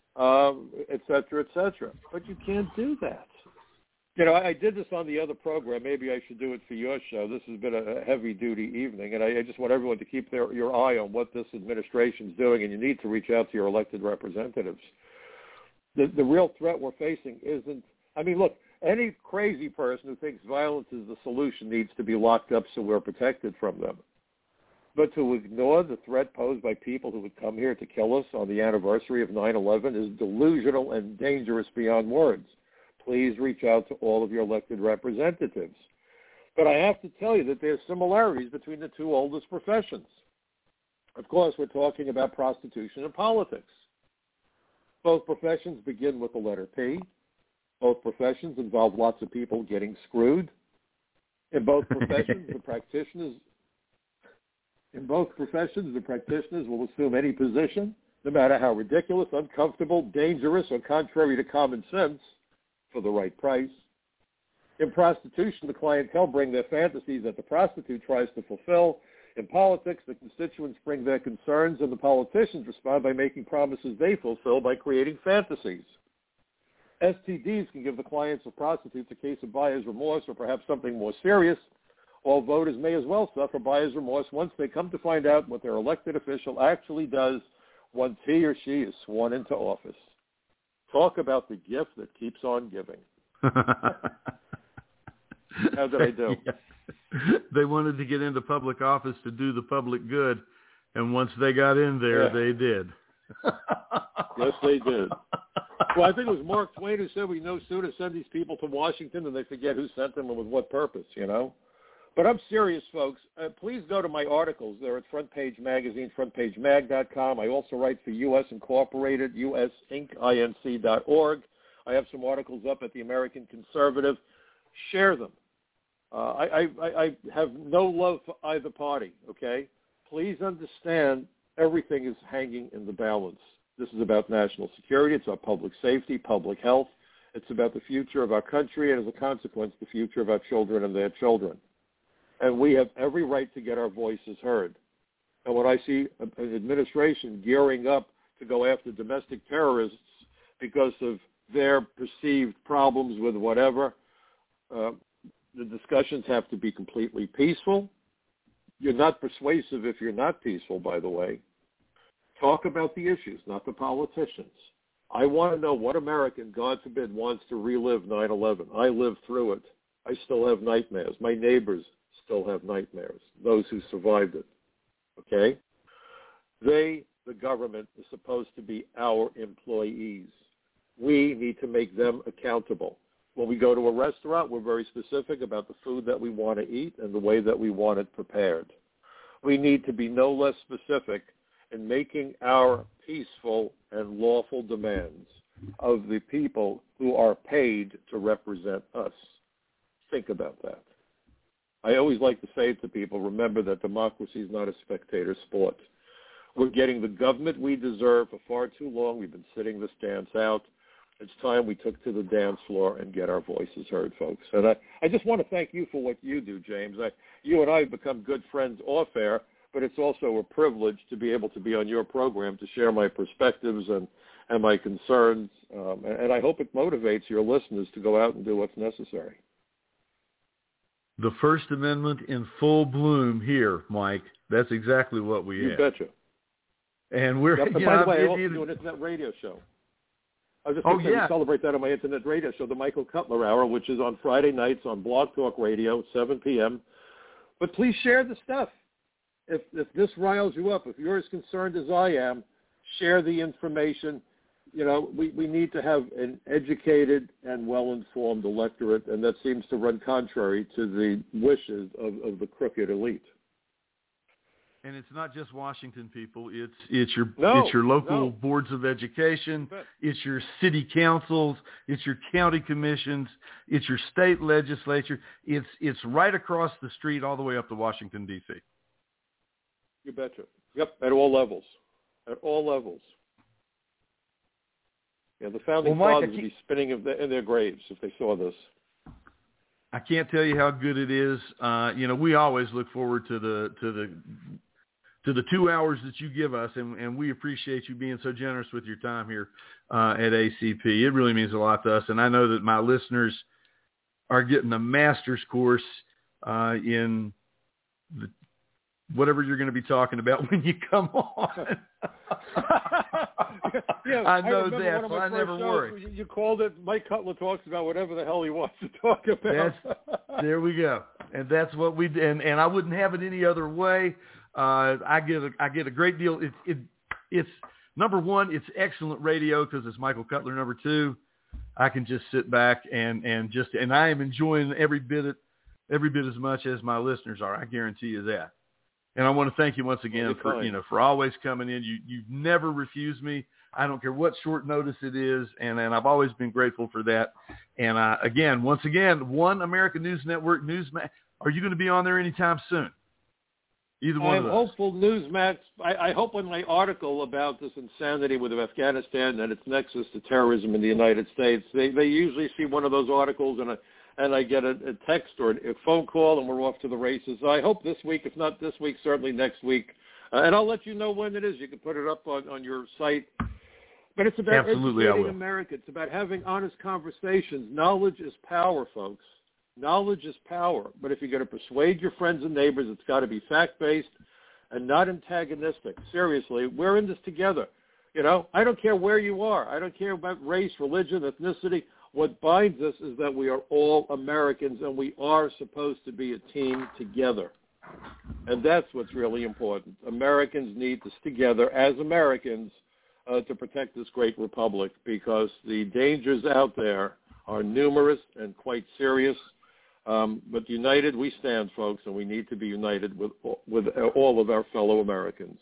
et cetera, et cetera. But you can't do that. You know, I did this on the other program. Maybe I should do it for your show. This has been a heavy-duty evening, and I just want everyone to keep your eye on what this administration is doing, and you need to reach out to your elected representatives. The real threat we're facing isn't – I mean, look, any crazy person who thinks violence is the solution needs to be locked up so we're protected from them. But to ignore the threat posed by people who would come here to kill us on the anniversary of 9/11 is delusional and dangerous beyond words. Please reach out to all of your elected representatives. But I have to tell you that there's similarities between the 2 oldest professions. Of course, we're talking about prostitution and politics. Both professions begin with the letter P. Both professions involve lots of people getting screwed. In both professions, the practitioners will assume any position, no matter how ridiculous, uncomfortable, dangerous, or contrary to common sense, for the right price. In prostitution, the clientele bring their fantasies that the prostitute tries to fulfill. In politics, the constituents bring their concerns, and the politicians respond by making promises they fulfill by creating fantasies. STDs can give the clients of prostitutes a case of buyer's remorse or perhaps something more serious. All voters may as well suffer buyer's remorse once they come to find out what their elected official actually does once he or she is sworn into office. Talk about the gift that keeps on giving. How did I do? Yeah. They wanted to get into public office to do the public good, and once they got in there, they did. Yes, they did. Well, I think it was Mark Twain who said we no sooner send these people to Washington than they forget who sent them and with what purpose, you know. But I'm serious, folks. Please go to my articles. They're at Front Page Magazine, frontpagemag.com. I also write for U.S. Incorporated, usinc.org. I have some articles up at the American Conservative. Share them. I have no love for either party, okay? Please understand everything is hanging in the balance. This is about national security. It's about public safety, public health. It's about the future of our country and, as a consequence, the future of our children and their children. And we have every right to get our voices heard. And when I see an administration gearing up to go after domestic terrorists because of their perceived problems with whatever, the discussions have to be completely peaceful. You're not persuasive if you're not peaceful, by the way. Talk about the issues, not the politicians. I want to know what American, God forbid, wants to relive 9/11. I lived through it. I still have nightmares. My neighbors still have nightmares, those who survived it, okay? They, the government, is supposed to be our employees. We need to make them accountable. When we go to a restaurant, we're very specific about the food that we want to eat and the way that we want it prepared. We need to be no less specific in making our peaceful and lawful demands of the people who are paid to represent us. Think about that. I always like to say to people, remember that democracy is not a spectator sport. We're getting the government we deserve for far too long. We've been sitting this dance out. It's time we took to the dance floor and get our voices heard, folks. And I just want to thank you for what you do, James. You and I have become good friends off air, but it's also a privilege to be able to be on your program to share my perspectives and my concerns. And I hope it motivates your listeners to go out and do what's necessary. The First Amendment in full bloom here, Mike. That's exactly what we have. You betcha. And we're, by the way, I also do an internet radio show. I was just going to celebrate that on my internet radio show, the Michael Cutler Hour, which is on Friday nights on Blog Talk Radio, 7 p.m. But please share the stuff. If this riles you up, if you're as concerned as I am, share the information. You know, we need to have an educated and well-informed electorate, and that seems to run contrary to the wishes of the crooked elite. And it's not just Washington people. It's your local boards of education. It's your city councils. It's your county commissions. It's your state legislature. It's right across the street all the way up to Washington, D.C. You betcha. Yep, at all levels. At all levels. Yeah, the founding fathers would be spinning in their graves if they saw this. I can't tell you how good it is. We always look forward to the 2 hours that you give us, and we appreciate you being so generous with your time here at ACP. It really means a lot to us, and I know that my listeners are getting a master's course in whatever you're going to be talking about when you come on. Yeah, I know that, so I never worry. You called it, Mike Cutler talks about whatever the hell he wants to talk about. There we go. And that's what we did. And I wouldn't have it any other way. I get a great deal. It's number one, it's excellent radio because it's Michael Cutler. Number two, I can just sit back and I am enjoying every bit as much as my listeners are. I guarantee you that. And I want to thank you once again for always coming in. You've never refused me. I don't care what short notice it is, and I've always been grateful for that. And once again, One American News Network, Newsmax. Are you going to be on there anytime soon? Either one of those. I'm hopeful, Newsmax. I hope in my article about this insanity with Afghanistan and its nexus to terrorism in the United States, they usually see one of those articles and I get a text or a phone call, and we're off to the races. So I hope this week, if not this week, certainly next week. And I'll let you know when it is. You can put it up on your site. But it's about educating America. It's about having honest conversations. Knowledge is power, folks. Knowledge is power. But if you're going to persuade your friends and neighbors, it's got to be fact-based and not antagonistic. Seriously, we're in this together. You know, I don't care where you are. I don't care about race, religion, ethnicity. What binds us is that we are all Americans, and we are supposed to be a team together. And that's what's really important. Americans need to stick together as Americans to protect this great republic, because the dangers out there are numerous and quite serious. But united we stand, folks, and we need to be united with all of our fellow Americans.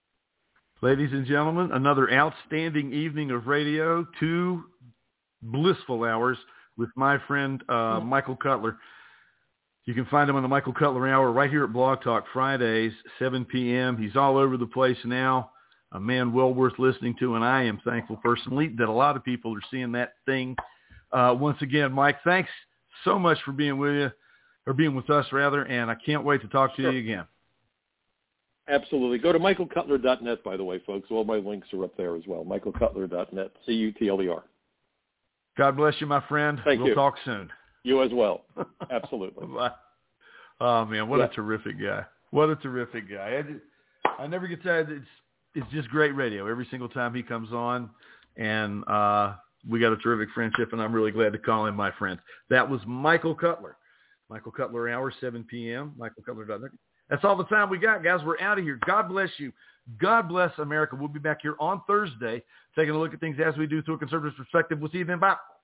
Ladies and gentlemen, another outstanding evening of radio, 2 blissful hours with my friend Michael Cutler. You can find him on the Michael Cutler Hour right here at Blog Talk Fridays, 7 p.m. He's all over the place now, a man well worth listening to, and I am thankful personally that a lot of people are seeing that thing. Once again, Mike, thanks so much for being with you, or being with us, rather, and I can't wait to talk to you again. Absolutely. Go to michaelcutler.net, by the way, folks. All my links are up there as well, michaelcutler.net, C-U-T-L-E-R. God bless you, my friend. We'll talk soon. You as well. Absolutely. Bye. Oh, man, what a terrific guy. What a terrific guy. I never get tired. It's just great radio every single time he comes on, and we got a terrific friendship, and I'm really glad to call him my friend. That was Michael Cutler. Michael Cutler Hour, 7 p.m., michaelcutler.net. That's all the time we got, guys. We're out of here. God bless you. God bless America. We'll be back here on Thursday taking a look at things as we do through a conservative perspective. We'll see you then. Bye.